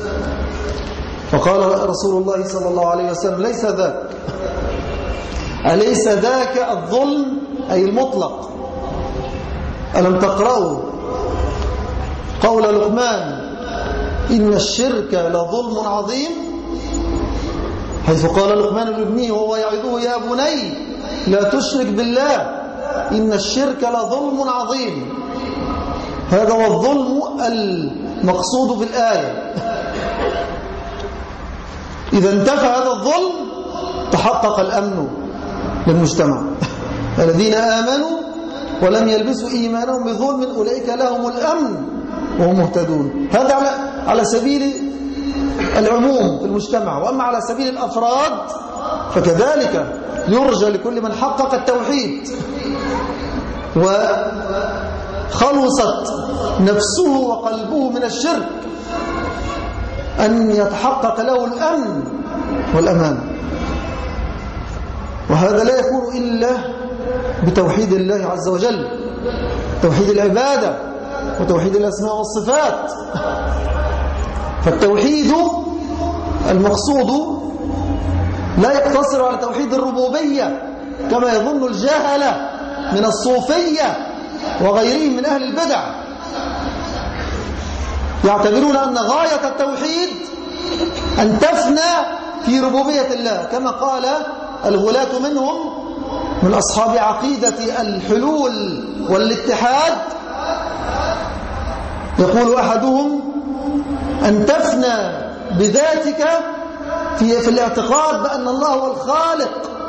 فقال رسول الله صلى الله عليه وسلم ليس ذاك، أليس ذاك الظلم أي المطلق؟ ألم تقرأوا قول لقمان إن الشرك لظلم عظيم، حيث قال لقمان لابنه وهو يعظه يا بني لا تشرك بالله إن الشرك لظلم عظيم. هذا هو الظلم المقصود في الآية. إذا انتفى هذا الظلم تحقق الأمن للمجتمع. الذين آمنوا ولم يلبسوا إيمانهم بظلم أولئك لهم الأمن وهم مهتدون. هذا على على سبيل العموم في المجتمع. وأما على سبيل الأفراد فكذلك يرجى لكل من حقق التوحيد وخلصت نفسه وقلبه من الشرك أن يتحقق له الأمن والأمان. وهذا لا يكون إلا بتوحيد الله عز وجل، توحيد العبادة وتوحيد الأسماء والصفات. فالتوحيد المقصود لا يقتصر على توحيد الربوبية كما يظن الجهلة من الصوفية وغيرهم من أهل البدع، يعتبرون أن غاية التوحيد أن تفنى في ربوبية الله، كما قال الغلاة منهم من أصحاب عقيدة الحلول والاتحاد. يقول أحدهم أن تفنى بذاتك في, في الاعتقاد بأن الله هو الخالق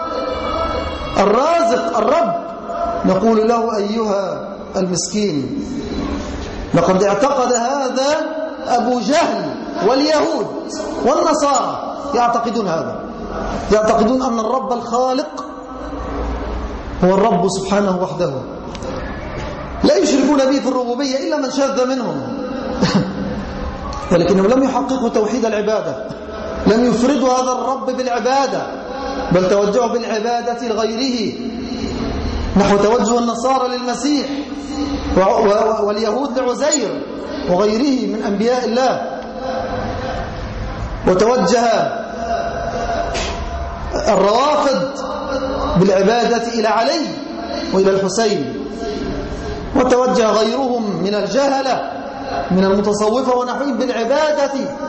الرازق الرب. نقول له أيها المسكين، لقد اعتقد هذا أبو جهل واليهود والنصارى، يعتقدون هذا، يعتقدون أن الرب الخالق هو الرب سبحانه وحده، لا يشركون به في الربوبية إلا من شاذ منهم. ولكنهم لم يحققوا توحيد العبادة، لم يفردوا هذا الرب بالعبادة، بل توجهوا بالعبادة لغيره، نحو توجه النصارى للمسيح واليهود لعزير وغيره من أنبياء الله. وتوجه الروافض بالعبادة إلى علي وإلى الحسين، وتوجه غيرهم من الجهلة من المتصوفة ونحوهم بالعبادة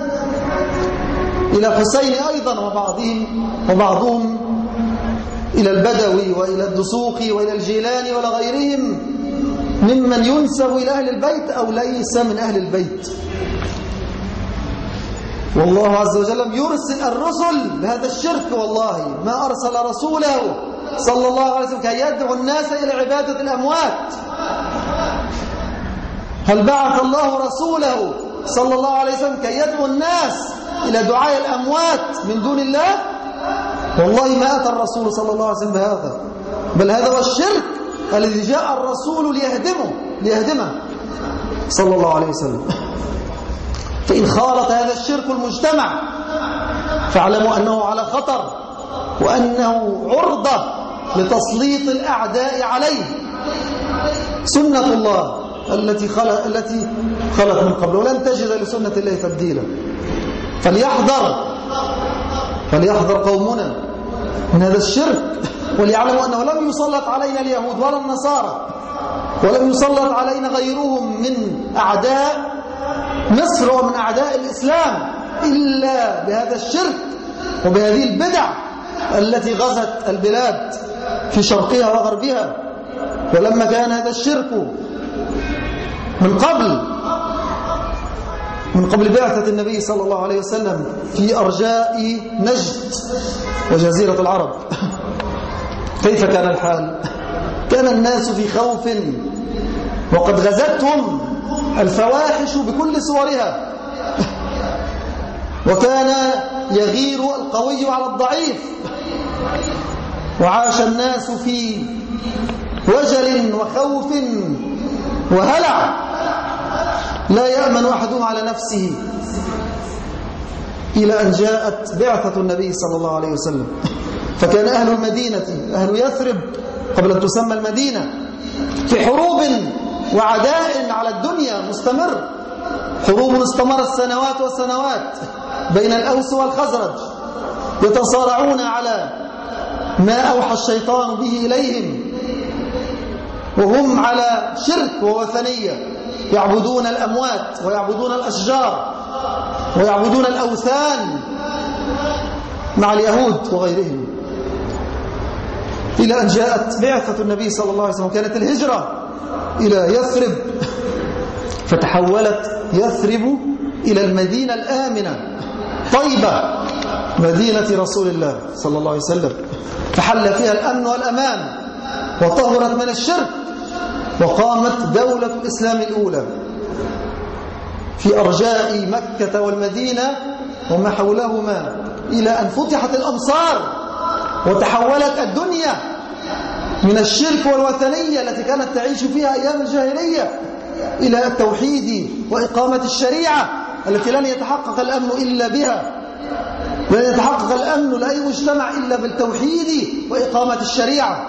إلى الحسين أيضا، وبعضهم وبعضهم إلى البدوي وإلى الدسوقي وإلى الجيلاني وإلى غيرهم ممن ينسب إلى أهل البيت أو ليس من أهل البيت. والله عز وجل لم يرسل الرسل بهذا الشرك، والله ما أرسل رسوله صلى الله عليه وسلم كي يدعو الناس إلى عبادة الأموات. هل بعث الله رسوله صلى الله عليه وسلم كي يدعو الناس إلى دعاء الأموات من دون الله؟ والله ما أتى الرسول صلى الله عليه وسلم بهذا، بل هذا هو الشرك الذي جاء الرسول ليهدمه ليهدمه صلى الله عليه وسلم. فإن خالط هذا الشرك المجتمع فاعلموا أنه على خطر، وأنه عرضة لتسليط الأعداء عليه. سنة الله التي خلق التي خلق من قبل، ولن تجد لسنة الله تبديلا. فليحذر فليحذر قومنا من هذا الشرك، وليعلموا أنه لم يسلط علينا اليهود ولا النصارى، ولم يسلط علينا غيرهم من أعداء مصر ومن أعداء الإسلام إلا بهذا الشرك وبهذه البدع التي غزت البلاد في شرقها وغربها. ولما كان هذا الشرك من قبل من قبل بعثة النبي صلى الله عليه وسلم في أرجاء نجد وجزيرة العرب، كيف كان الحال؟ كان الناس في خوف، وقد غزتهم الفواحش بكل صورها، وكان يغير القوي على الضعيف، وعاش الناس في وجل وخوف وهلع، لا يأمن أحدهم على نفسه، إلى أن جاءت بعثة النبي صلى الله عليه وسلم. فكان أهل المدينة، أهل يثرب قبل أن تسمى المدينة، في حروب وعداء على الدنيا مستمر، حروب استمرت سنوات وسنوات بين الأوس والخزرج، يتصارعون على ما أوحى الشيطان به إليهم، وهم على شرك ووثنية، يعبدون الأموات ويعبدون الأشجار ويعبدون الأوثان مع اليهود وغيرهم، إلى أن جاءت بعثة النبي صلى الله عليه وسلم. كانت الهجرة إلى يثرب، فتحولت يثرب إلى المدينة الآمنة طيبة، مدينة رسول الله صلى الله عليه وسلم، فحل فيها الأمن والأمان، وطهرت من الشرك، وقامت دولة الإسلام الأولى في أرجاء مكة والمدينة وما حولهما، إلى أن فتحت الأمصار وتحولت الدنيا من الشرك والوثنية التي كانت تعيش فيها أيام الجاهلية إلى التوحيد وإقامة الشريعة التي لن يتحقق الأمن إلا بها، لن يتحقق الأمن لأي مجتمع إلا بالتوحيد وإقامة الشريعة.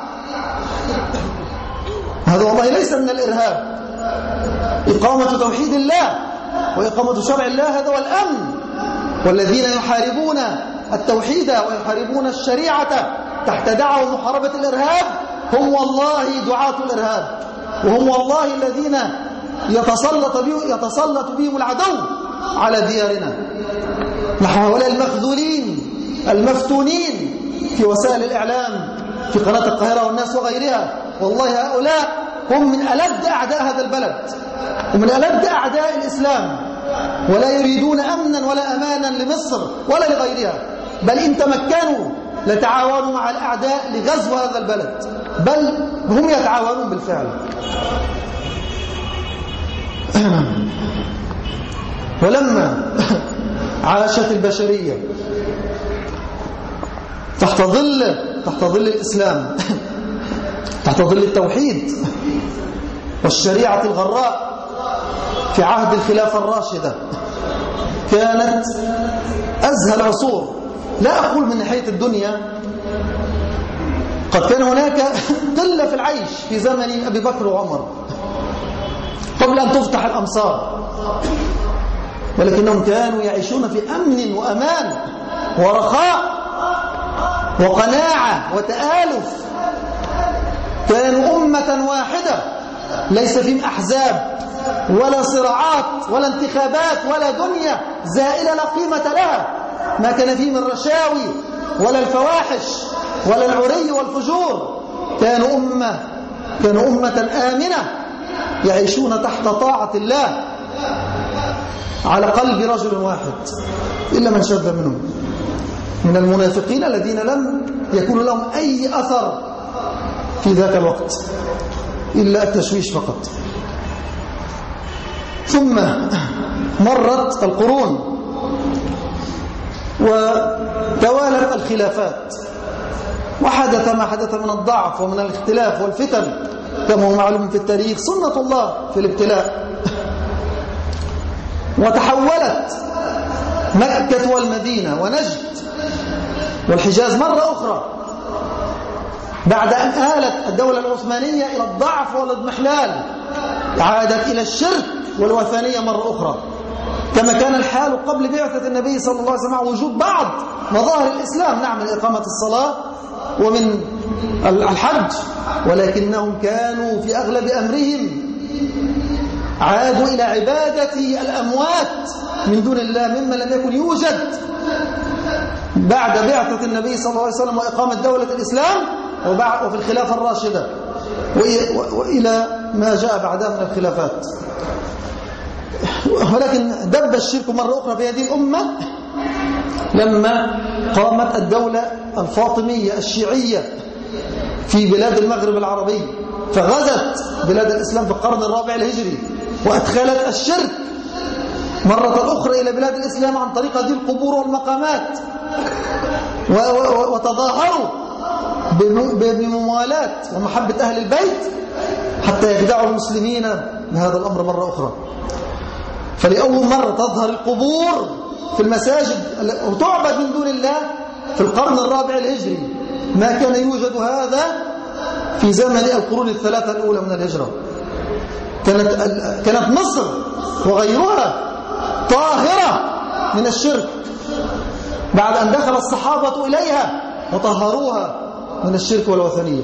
هذا والله ليس من الإرهاب، إقامة توحيد الله وإقامة شرع الله هذا هو الأمن. والذين يحاربون التوحيد ويحاربون الشريعة تحت دعوة محاربة الإرهاب هم والله دعاة الإرهاب، وهم والله الذين يتسلط بهم, يتسلط بهم العدو على ديارنا. نحن هؤلاء المخذولين المفتونين في وسائل الإعلام، في قناة القاهرة والناس وغيرها، والله هؤلاء هم من ألد أعداء هذا البلد ومن ألد أعداء الإسلام، ولا يريدون أمنا ولا أمانا لمصر ولا لغيرها، بل إن تمكنوا لتعاونوا مع الأعداء لغزو هذا البلد، بل هم يتعاونون بالفعل. ولما عاشت البشرية تحت ظل تحت ظل الإسلام، تحت ظل التوحيد والشريعة الغراء في عهد الخلافة الراشدة، كانت أزهى العصور، لا أقول من ناحية الدنيا، قد كان هناك قلة في العيش في زمن أبي بكر وعمر قبل أن تفتح الأمصار، ولكنهم كانوا يعيشون في أمن وأمان ورخاء وقناعة وتآلف، كانوا أمة واحدة، ليس فيهم أحزاب ولا صراعات ولا انتخابات ولا دنيا زائلة لا قيمة لها، ما كان فيه من رشاوي ولا الفواحش ولا العري والفجور، كانوا أمة كانوا أمة آمنة يعيشون تحت طاعة الله على قلب رجل واحد، إلا من شذ منهم من المنافقين الذين لم يكون لهم أي أثر في ذاك الوقت إلا التشويش فقط. ثم مرت القرون وتوالت الخلافات، وحدث ما حدث من الضعف ومن الاختلاف والفتن كما هو معلوم في التاريخ، سنة الله في الابتلاء. وتحولت مكة والمدينة ونجد والحجاز مرة أخرى بعد أن آلت الدولة العثمانية إلى الضعف والاضمحلال، عادت إلى الشرك والوثنية مرة أخرى، كما كان الحال قبل بعثة النبي صلى الله عليه وسلم، مع وجود بعض مظاهر الإسلام، نعم، من إقامة الصلاة ومن الحج، ولكنهم كانوا في أغلب أمرهم عادوا إلى عبادة الأموات من دون الله، مما لم يكن يوجد بعد بعثة النبي صلى الله عليه وسلم وإقامة دولة الإسلام وفي الخلافة الراشدة وإلى ما جاء بعدها من الخلافات. ولكن دب الشرك مرة أخرى في هذه الأمة لما قامت الدولة الفاطمية الشيعية في بلاد المغرب العربي، فغزت بلاد الإسلام في القرن الرابع الهجري وأدخلت الشرك مرة أخرى إلى بلاد الإسلام عن طريق هذه القبور والمقامات، وتظاهروا بموالاة ومحبة أهل البيت حتى يخدعوا المسلمين بهذا الأمر مرة أخرى. فلأول مرة تظهر القبور في المساجد وتعبد من دون الله في القرن الرابع الهجري. ما كان يوجد هذا في زمن القرون الثلاثة الأولى من الهجرة. كانت كانت مصر وغيرها طاهرة من الشرك بعد أن دخل الصحابة إليها وطهروها من الشرك والوثنية.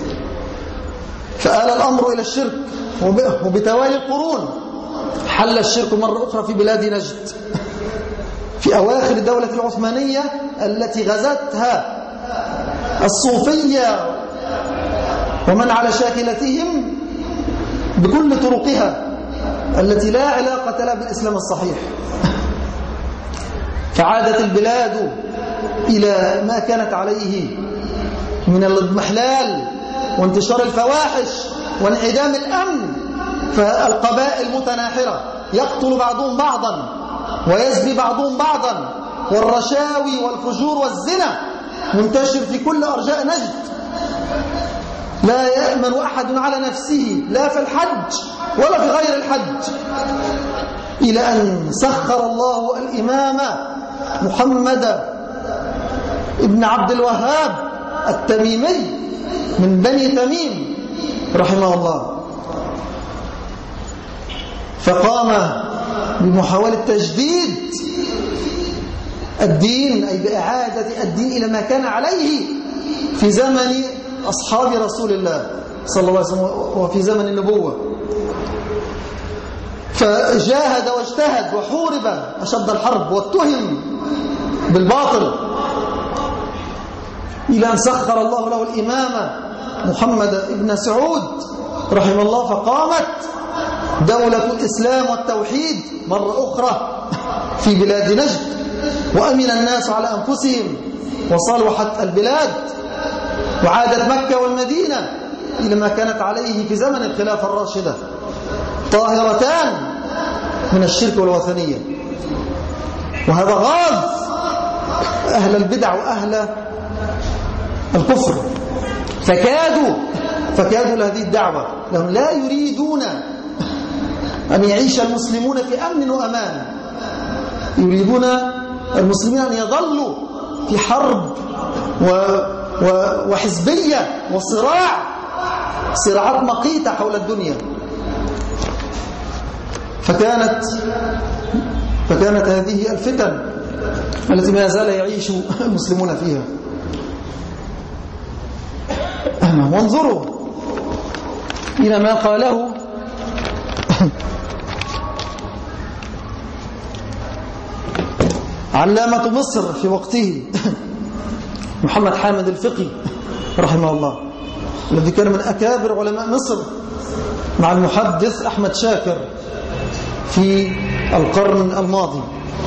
فآل الأمر إلى الشرك، وبتوالي القرون حل الشرك مرة أخرى في بلاد نجد في أواخر الدولة العثمانية التي غزتها الصوفية ومن على شاكلتهم بكل طرقها التي لا علاقة لها بالإسلام الصحيح. فعادت البلاد إلى ما كانت عليه من الاضمحلال وانتشار الفواحش وانعدام الأمن. فالقبائل متناحرة يقتل بعضهم بعضا ويزبي بعضهم بعضا، والرشاوي والفجور والزنا منتشر في كل أرجاء نجد. لا يأمن أحد على نفسه لا في الحج ولا في غير الحج، إلى أن سخر الله الإمام محمد ابن عبد الوهاب التميمي من بني تميم رحمه الله، فقام بمحاولة تجديد الدين، أي بإعادة الدين إلى ما كان عليه في زمن أصحاب رسول الله صلى الله عليه وسلم وفي زمن النبوة. فجاهد واجتهد وحورب أشد الحرب واتهم بالباطل، إلى أن سخر الله له الإمام محمد ابن سعود رحمه الله، فقامت دولة الإسلام والتوحيد مرة أخرى في بلاد نجد، وأمن الناس على أنفسهم وصلحت البلاد، وعادت مكة والمدينة إلى ما كانت عليه في زمن الخلافة الراشدة، طاهرتان من الشرك والوثنية. وهذا غاز أهل البدع وأهل الكفر، فكادوا فكادوا لهذه الدعوة، لهم لا يريدون أن يعيش المسلمون في أمن وأمان، يريدون المسلمين أن يظلوا في حرب و وحزبية وصراع، صراعات مقيتة حول الدنيا. فكانت فكانت هذه الفتن التي ما زال يعيش المسلمون فيها. وانظروا إلى ما قاله علامة مصر في وقته محمد حامد الفقي رحمه الله، الذي كان من أكابر علماء مصر مع المحدث أحمد شاكر في القرن الماضي.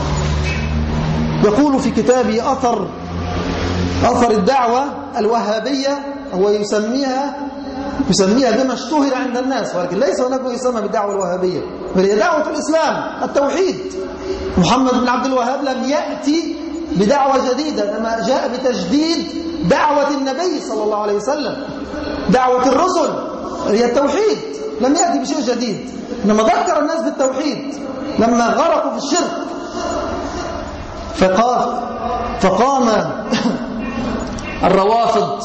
يقول في كتابه أثر أثر الدعوة الوهابية، هو يسميها يسميها بما اشتهر عند الناس، ولكن ليس هناك ما يسمى بالدعوة الوهابية، بل هي دعوة الإسلام التوحيد. محمد بن عبد الوهاب لم يأتي بدعوة جديدة، إنما جاء بتجديد دعوة النبي صلى الله عليه وسلم، دعوة الرسل هي التوحيد، لم يأتي بشيء جديد، إنما ذكر الناس بالتوحيد لما غرقوا في الشرك. فقام فقام الروافض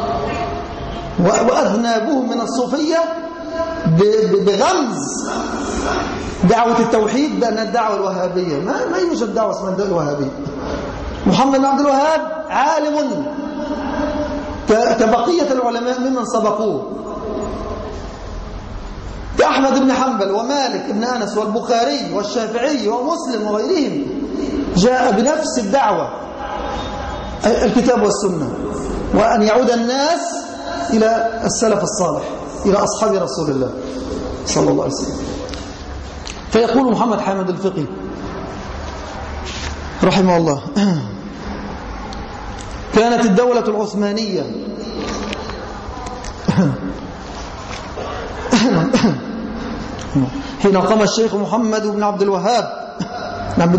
وأذنابهم من الصوفية بغمز دعوة التوحيد بأن الدعوة الوهابية. ما, ما يوجد دعوة اسمها الدعوة الوهابية. محمد بن عبد الوهاب عالم كبقية العلماء ممن سبقوه، كأحمد بن حنبل ومالك بن أنس والبخاري والشافعي ومسلم وغيرهم، جاء بنفس الدعوة، الكتاب والسنة، وأن يعود الناس إلى السلف الصالح، إلى أصحاب رسول الله صلى الله عليه وسلم. فيقول محمد حامد الفقي رحمه الله: كانت الدولة العثمانية حين قام الشيخ محمد بن عبد الوهاب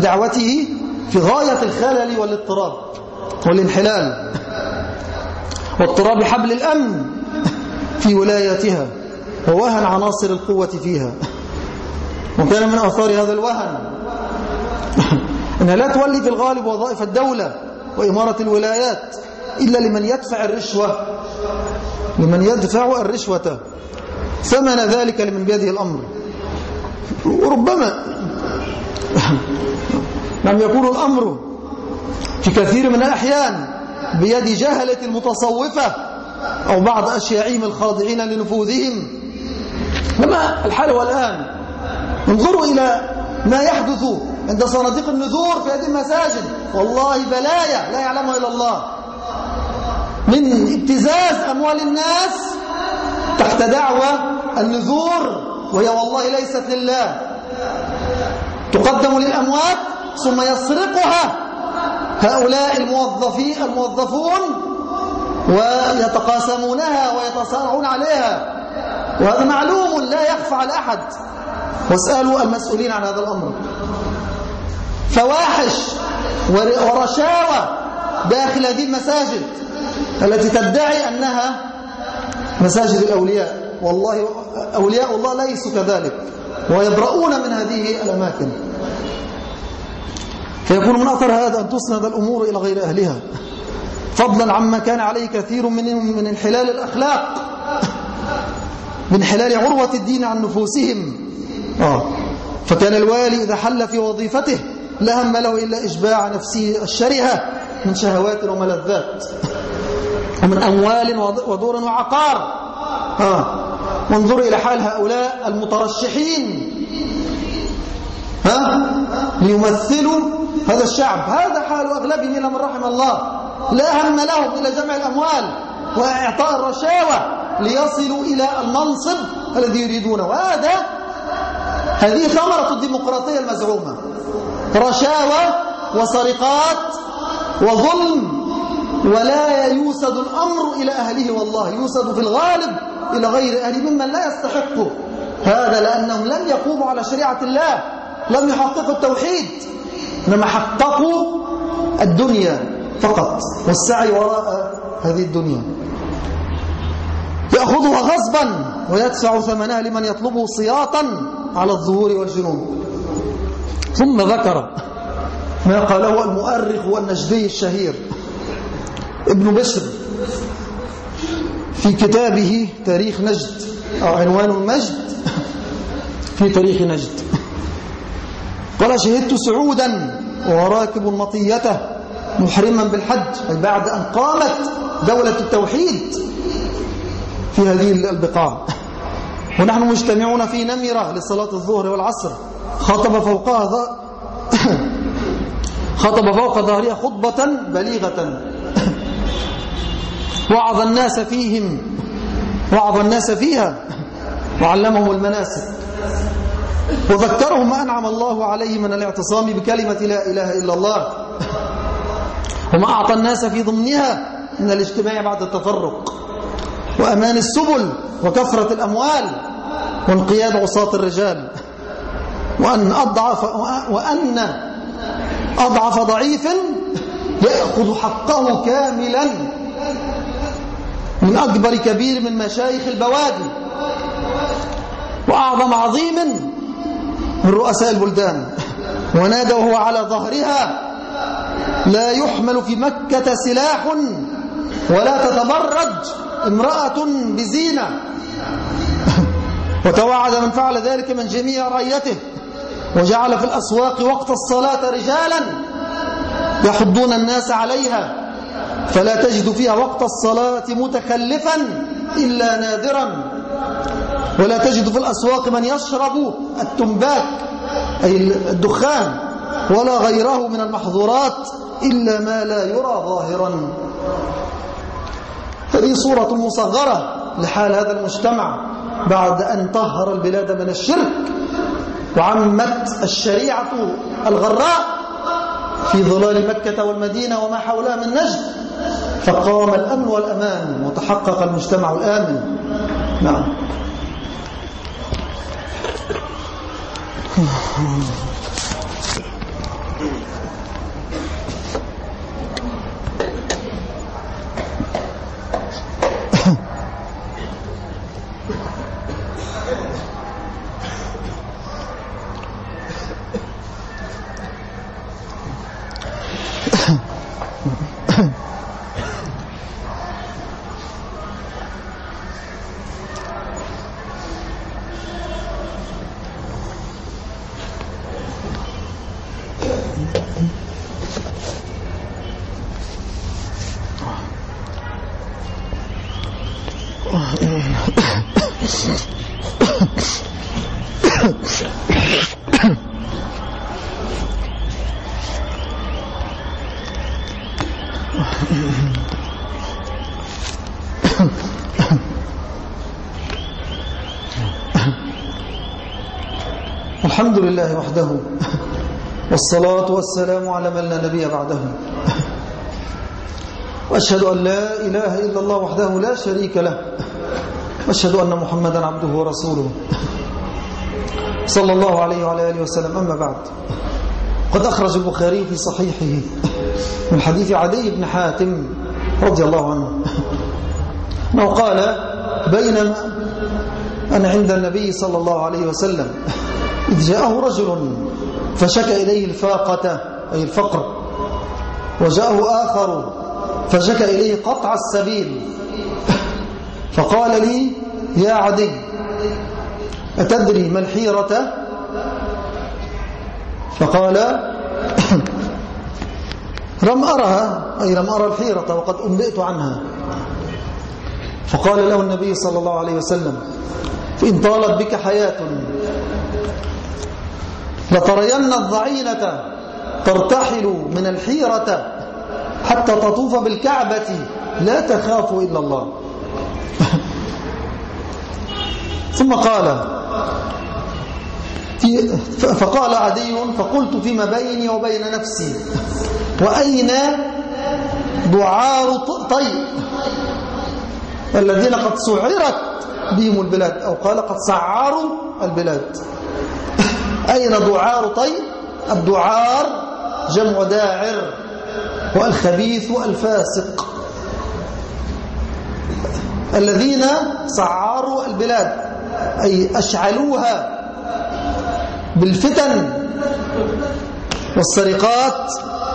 بدعوته في غاية الخلل والاضطراب والانحلال، واضطراب حبل الأمن في ولايتها ووهن عناصر القوة فيها. وكان من آثار هذا الوهن أنها لا تولي في الغالب وظائف الدولة وإمارة الولايات إلا لمن يدفع الرشوة لمن يدفع الرشوة ثمن ذلك لمن بيده الأمر. وربما لم يكون الأمر في كثير من الأحيان بيد جهلة المتصوفة أو بعض أشياعهم الخاضعين لنفوذهم. لما الحال والآن انظروا إلى ما يحدث عند صناديق النذور في هذه المساجد، والله بلايا لا يعلمها إلا الله، من ابتزاز أموال الناس تحت دعوى النذور، وهي والله ليست لله، تقدم للأموات ثم يسرقها هؤلاء الموظفين الموظفون ويتقاسمونها ويتصارعون عليها، وهذا معلوم لا يخفى على أحد، واسألوا المسؤولين عن هذا الأمر. فواحش ورشاوى داخل هذه المساجد التي تدعي أنها مساجد الأولياء، والله أولياء الله ليسوا كذلك ويبرؤون من هذه الأماكن. فيكون من أثر هذا أن تسند الأمور إلى غير أهلها، فضلا عما كان عليه كثير منهم من انحلال الأخلاق، من انحلال عروة الدين عن نفوسهم. آه. فكان الوالي إذا حل في وظيفته لا هم له إلا إشباع نفسه الشرهة من شهوات وملذات ومن أموال ودور وعقار. آه. وانظروا إلى حال هؤلاء المترشحين ها ليمثلوا هذا الشعب، هذا حال أغلبهم إلا من رحم الله، لا هم لهم إلى جمع الأموال وإعطاء الرشاوى ليصلوا إلى المنصب الذي يريدونه. وهذا هذه ثمرة الديمقراطية المزعومة، رشاوى وسرقات وظلم، ولا يوسد الأمر إلى أهله، والله يوسد في الغالب إلى غير أهله ممن لا يستحقه هذا، لأنهم لم يقوموا على شريعة الله، لم يحققوا التوحيد، إنما حققوا الدنيا فقط والسعي وراء هذه الدنيا. يأخذها غصبا ويدفع ثمنها لمن يطلبه سياطا على الظهور والجنوب. ثم ذكر ما قاله المؤرخ والنجدي الشهير ابن بشر في كتابه تاريخ نجد، أو عنوان المجد في تاريخ نجد. قال: شهدت سعودا وراكب مطيته محرما بالحج، أي بعد أن قامت دولة التوحيد في هذه البقاع، ونحن مجتمعون في نمرة لصلاة الظهر والعصر، خطب فوقها خطب فوق ظهرها خطبة بليغة وعظ الناس فيهم وعظ الناس فيها وعلمهم المناسك وذكرهم ما أنعم الله عليه من الاعتصام بكلمة لا إله إلا الله، وما أعطى الناس في ضمنها من الاجتماع بعد التفرق، وأمان السبل وكثرة الأموال وانقياد عصاة الرجال، وأن أضعف وأن أضعف ضعيف يأخذ حقه كاملا من أكبر كبير من مشايخ البوادي وأعظم عظيم من رؤساء البلدان. ونادى وهو على ظهرها: لا يحمل في مكة سلاح ولا تتبرج امرأة بزينة. وتوعد من فعل ذلك من جميع رعيته، وجعل في الأسواق وقت الصلاة رجالا يحضون الناس عليها، فلا تجد فيها وقت الصلاة متخلفا إلا نادرا، ولا تجد في الأسواق من يشرب التنباك أي الدخان ولا غيره من المحظورات إلا ما لا يرى ظاهرا. هذه صورة مصغرة لحال هذا المجتمع بعد أن طهر البلاد من الشرك وعمت الشريعة الغراء في ظلال مكة والمدينة وما حولها من نجد، فقام الأمن والأمان وتحقق المجتمع الآمن. نعم. الحمد لله وحده والصلاة والسلام على من لا نبي بعده، وأشهد أن لا إله إلا الله وحده لا شريك له، وأشهد أن محمدا عبده ورسوله صلى الله عليه وعلى آله وسلم. أما بعد، قد أخرج البخاري في صحيحه من حديث عدي بن حاتم رضي الله عنه أنه قال: بينما أنا عند النبي صلى الله عليه وسلم إذ جاءه رجل فشكى إليه الفاقة أي الفقر، وجاءه آخر فشكى إليه قطع السبيل، فقال لي: يا عدي، أتدري ما الحيرة؟ فقال: لم أرها، أي لم أرى الحيرة وقد أنبئت عنها. فقال له النبي صلى الله عليه وسلم: فإن طالت بك حياة لترين الضعينة ترتحل من الحيرة حتى تطوف بالكعبة لا تخاف إلا الله. ثم قال: فقال عدي: فقلت فيما بيني وبين نفسي: وأين دعار طيء الذين قد سعرت بهم البلاد، أو قال قد سعروا البلاد. أين دعار طيء؟ الدعار جمع داعر، والخبيث الفاسق، الذين سعروا البلاد أي أشعلوها بالفتن والسرقات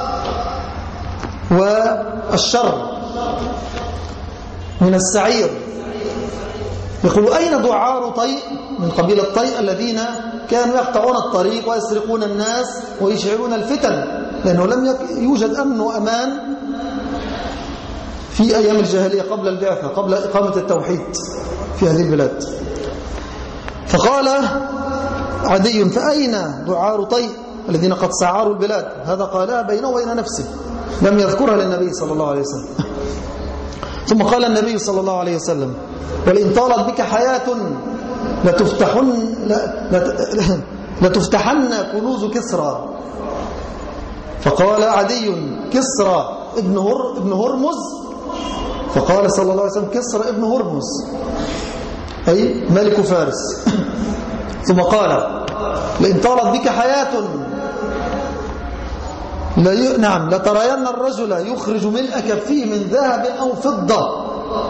والشر من السعير. يقول: أين دعار طيء من قبيلة طيء الذين كانوا يقطعون الطريق ويسرقون الناس ويشعلون الفتن، لأنه لم يوجد أمن وأمان في أيام الجاهلية قبل البعثة، قبل إقامة التوحيد في هذه البلاد. فقال عدي: فأين دعار طيء الذين قد سعروا البلاد؟ هذا قالها بينه وبين نفسه، لم يذكرها للنبي صلى الله عليه وسلم. ثم قال النبي صلى الله عليه وسلم: ولئن طالت بك حياة لتفتحن, لتفتحن كنوز كسرى. فقال عدي: كسرى ابن, هر ابن هرمز؟ فقال صلى الله عليه وسلم: كسرى ابن هرمز أي ملك فارس. ثم قال: لئن طالت بك حياة لا نعم لترين الرجل يخرج ملء كفيه من ذهب أو فضة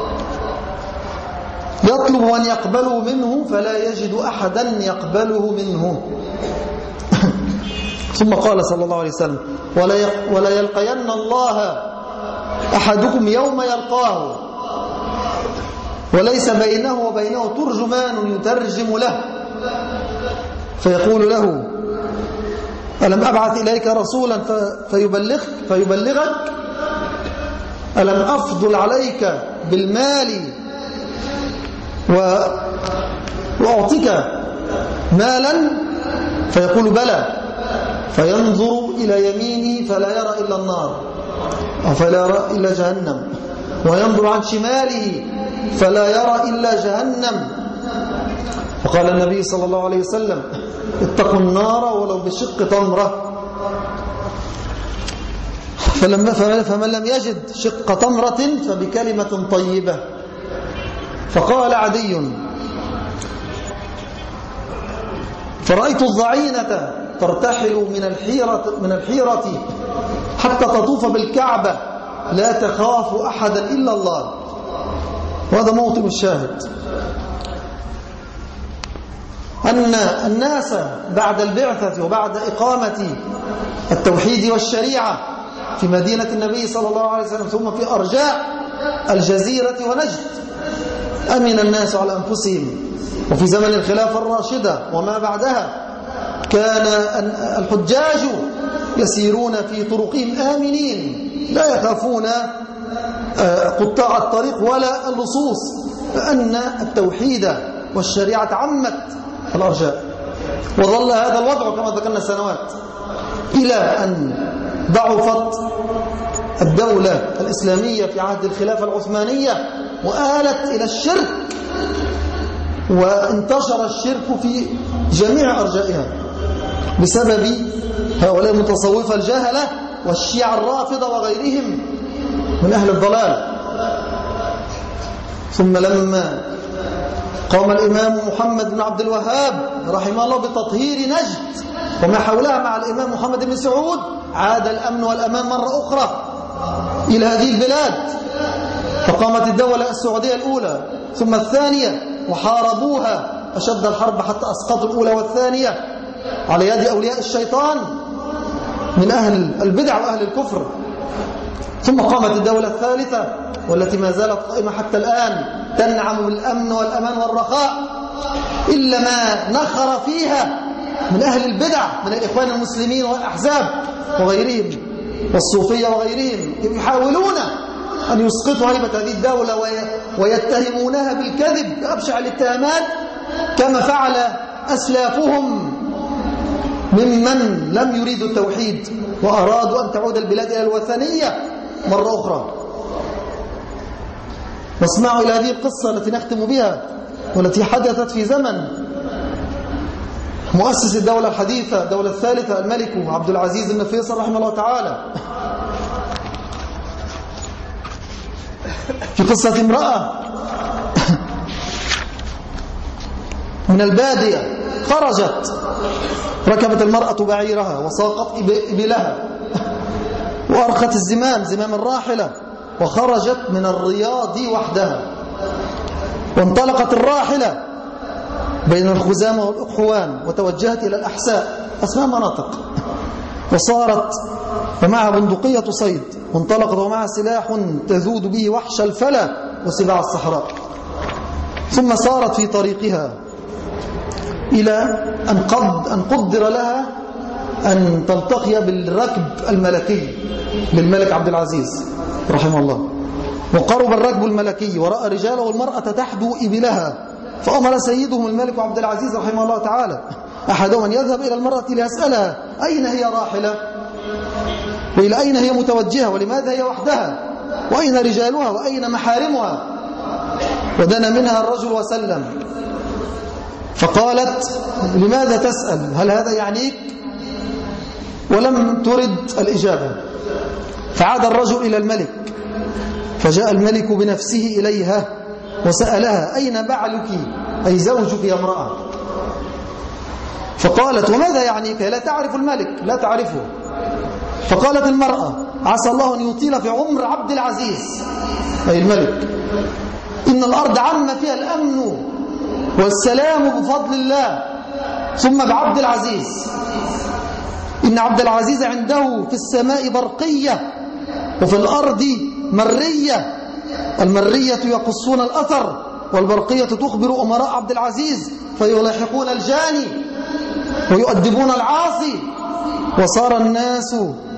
يطلب أن يقبله منه فلا يجد أحدا يقبله منه. ثم قال صلى الله عليه وسلم: ولا يلقين الله أحدكم يوم يلقاه وليس بينه وبينه ترجمان يترجم له فيقول له: ألم أبعث إليك رسولا فيبلغك, فيبلغك ألم أفضل عليك بالمال وأعطيك مالا؟ فيقول: بلى. فينظر إلى يمينه فلا يرى إلا النار أو فلا يرى إلا جهنم، وينظر عن شماله فلا يرى إلا جهنم. فقال النبي صلى الله عليه وسلم: اتقوا النار ولو بشق تمرة. فمن لم يجد شق تمرة فبكلمة طيبة. فقال عدي: فرأيت الضعينة ترتحل من الحيرة, من الحيرة حتى تطوف بالكعبة لا تخاف أحدا إلا الله. وهذا موطن الشاهد، أن الناس بعد البعثة وبعد إقامة التوحيد والشريعة في مدينة النبي صلى الله عليه وسلم ثم في أرجاء الجزيرة ونجد أمن الناس على أنفسهم. وفي زمن الخلافة الراشدة وما بعدها كان الحجاج يسيرون في طرقهم آمنين لا يخافون قطاع الطريق ولا اللصوص، لأن التوحيد والشريعة عمت الأرجاء. وظل هذا الوضع كما ذكرنا سنوات إلى أن ضعفت الدولة الإسلامية في عهد الخلافة العثمانية وآلت إلى الشرك، وانتشر الشرك في جميع أرجائها بسبب هؤلاء المتصوفة الجهلة والشيعة الرافضة وغيرهم من أهل الضلال. ثم لما قام الإمام محمد بن عبد الوهاب رحمه الله بتطهير نجد وما حولها مع الإمام محمد بن سعود، عاد الأمن والأمان مرة أخرى إلى هذه البلاد، فقامت الدولة السعودية الأولى ثم الثانية وحاربوها أشد الحرب حتى أسقطوا الأولى والثانية على يد أولياء الشيطان من أهل البدع وأهل الكفر. ثم قامت الدولة الثالثة والتي ما زالت قائمة حتى الآن تنعم بالأمن والأمان والرخاء، إلا ما نخر فيها من أهل البدع من الإخوان المسلمين والأحزاب وغيرهم والصوفية وغيرهم، يحاولون أن يسقطوا هيبة هذه الدولة ويتهمونها بالكذب بأبشع الاتهامات كما فعل أسلافهم ممن لم يريدوا التوحيد وأرادوا أن تعود البلاد إلى الوثنية مرة أخرى. واسمعوا إلى هذه القصة التي نختم بها والتي حدثت في زمن مؤسس الدولة الحديثة الدولة الثالثة الملك عبد العزيز بن فيصل رحمه الله تعالى، في قصة امرأة من البادية خرجت، ركبت المرأة بعيرها وساقت إبلها وأرخت الزمام زمام الراحلة وخرجت من الرياض وحدها، وانطلقت الراحلة بين الخزامة والأقحوان وتوجهت إلى الأحساء أسماء مناطق، وصارت ومعها بندقية صيد، وانطلقت ومعها سلاح تذود به وحش الفلا وسباع الصحراء. ثم سارت في طريقها إلى أن قد أن قدر لها أن تلتقي بالركب الملكي للملك عبد العزيز رحمه الله. وقرب الركب الملكي ورأى رجاله والمرأة تحدو إبلها، فأمر سيدهم الملك عبد العزيز رحمه الله تعالى أحدهم أن يذهب إلى المرأة ليسألها أين هي راحلة وإلى أين هي متوجهة ولماذا هي وحدها وأين رجالها وأين محارمها. ودنا منها الرجل وسلم، فقالت لماذا تسأل، هل هذا يعنيك؟ ولم ترد الإجابة. فعاد الرجل إلى الملك، فجاء الملك بنفسه إليها وسألها أين بعلك أي زوجك يا امرأة؟ فقالت وماذا يعنيك؟ لا تعرف الملك، لا تعرفه. فقالت المرأة عسى الله أن يطيل في عمر عبد العزيز أي الملك، إن الأرض عم فيها الأمن والسلام بفضل الله ثم بعبد العزيز، إن عبد العزيز عنده في السماء برقية وفي الأرض مرية، المرية يقصون الأثر والبرقية تخبر أمراء عبد العزيز فيلاحقون الجاني ويؤدبون العاصي، وصار الناس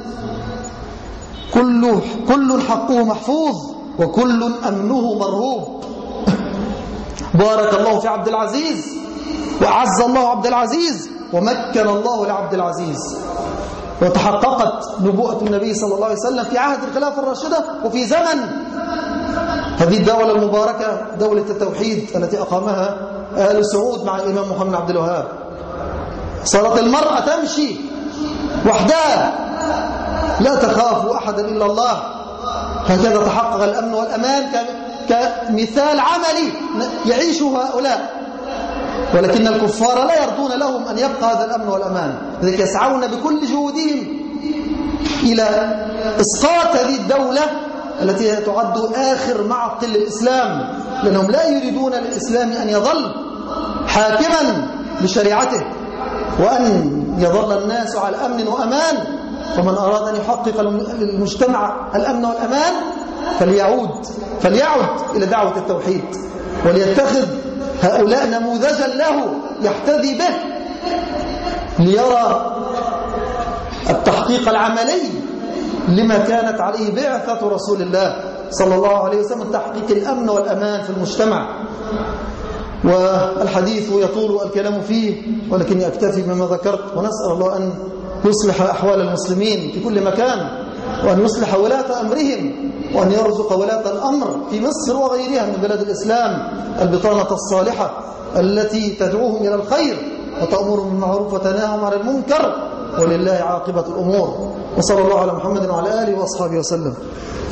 كل كل حقه محفوظ وكل أمنه مرهوب. بارك الله في عبد العزيز وأعز الله عبد العزيز ومكن الله لعبد العزيز، وتحققت نبوءة النبي صلى الله عليه وسلم في عهد الخلافة الراشدة وفي زمن هذه الدولة المباركة دولة التوحيد التي أقامها آل سعود مع الإمام محمد بن عبد الوهاب. صارت المرأة تمشي وحدها لا تخاف أحدا إلا الله، هكذا تحقق الأمن والأمان كمثال عملي يعيشه هؤلاء. ولكن الكفار لا يرضون لهم أن يبقى هذا الأمن والأمان، لذلك يسعون بكل جهودهم إلى إسقاط هذه الدولة التي تعد آخر معقل للإسلام، لأنهم لا يريدون للإسلام أن يظل حاكما بشريعته وأن يظل الناس على أمن وأمان ومن أراد أن يحقق للمجتمع الأمن والأمان فليعود فليعد إلى دعوة التوحيد، وليتخذ هؤلاء نموذجا له يحتذي به ليرى التحقيق العملي لما كانت عليه بعثة رسول الله صلى الله عليه وسلم، تحقيق الأمن والأمان في المجتمع. والحديث يطول الكلام فيه، ولكني أكتفي بما ذكرت، ونسأل الله أن يصلح أحوال المسلمين في كل مكان، وأن يصلح ولاة أمرهم، وأن يرزق ولاة الأمر في مصر وغيرها من بلاد الإسلام البطانة الصالحة التي تدعوهم إلى الخير وتأمرهم بالمعروف وتناهم عن المنكر، ولله عاقبة الأمور. وصلى الله على محمد وعلى آله وأصحابه وسلم.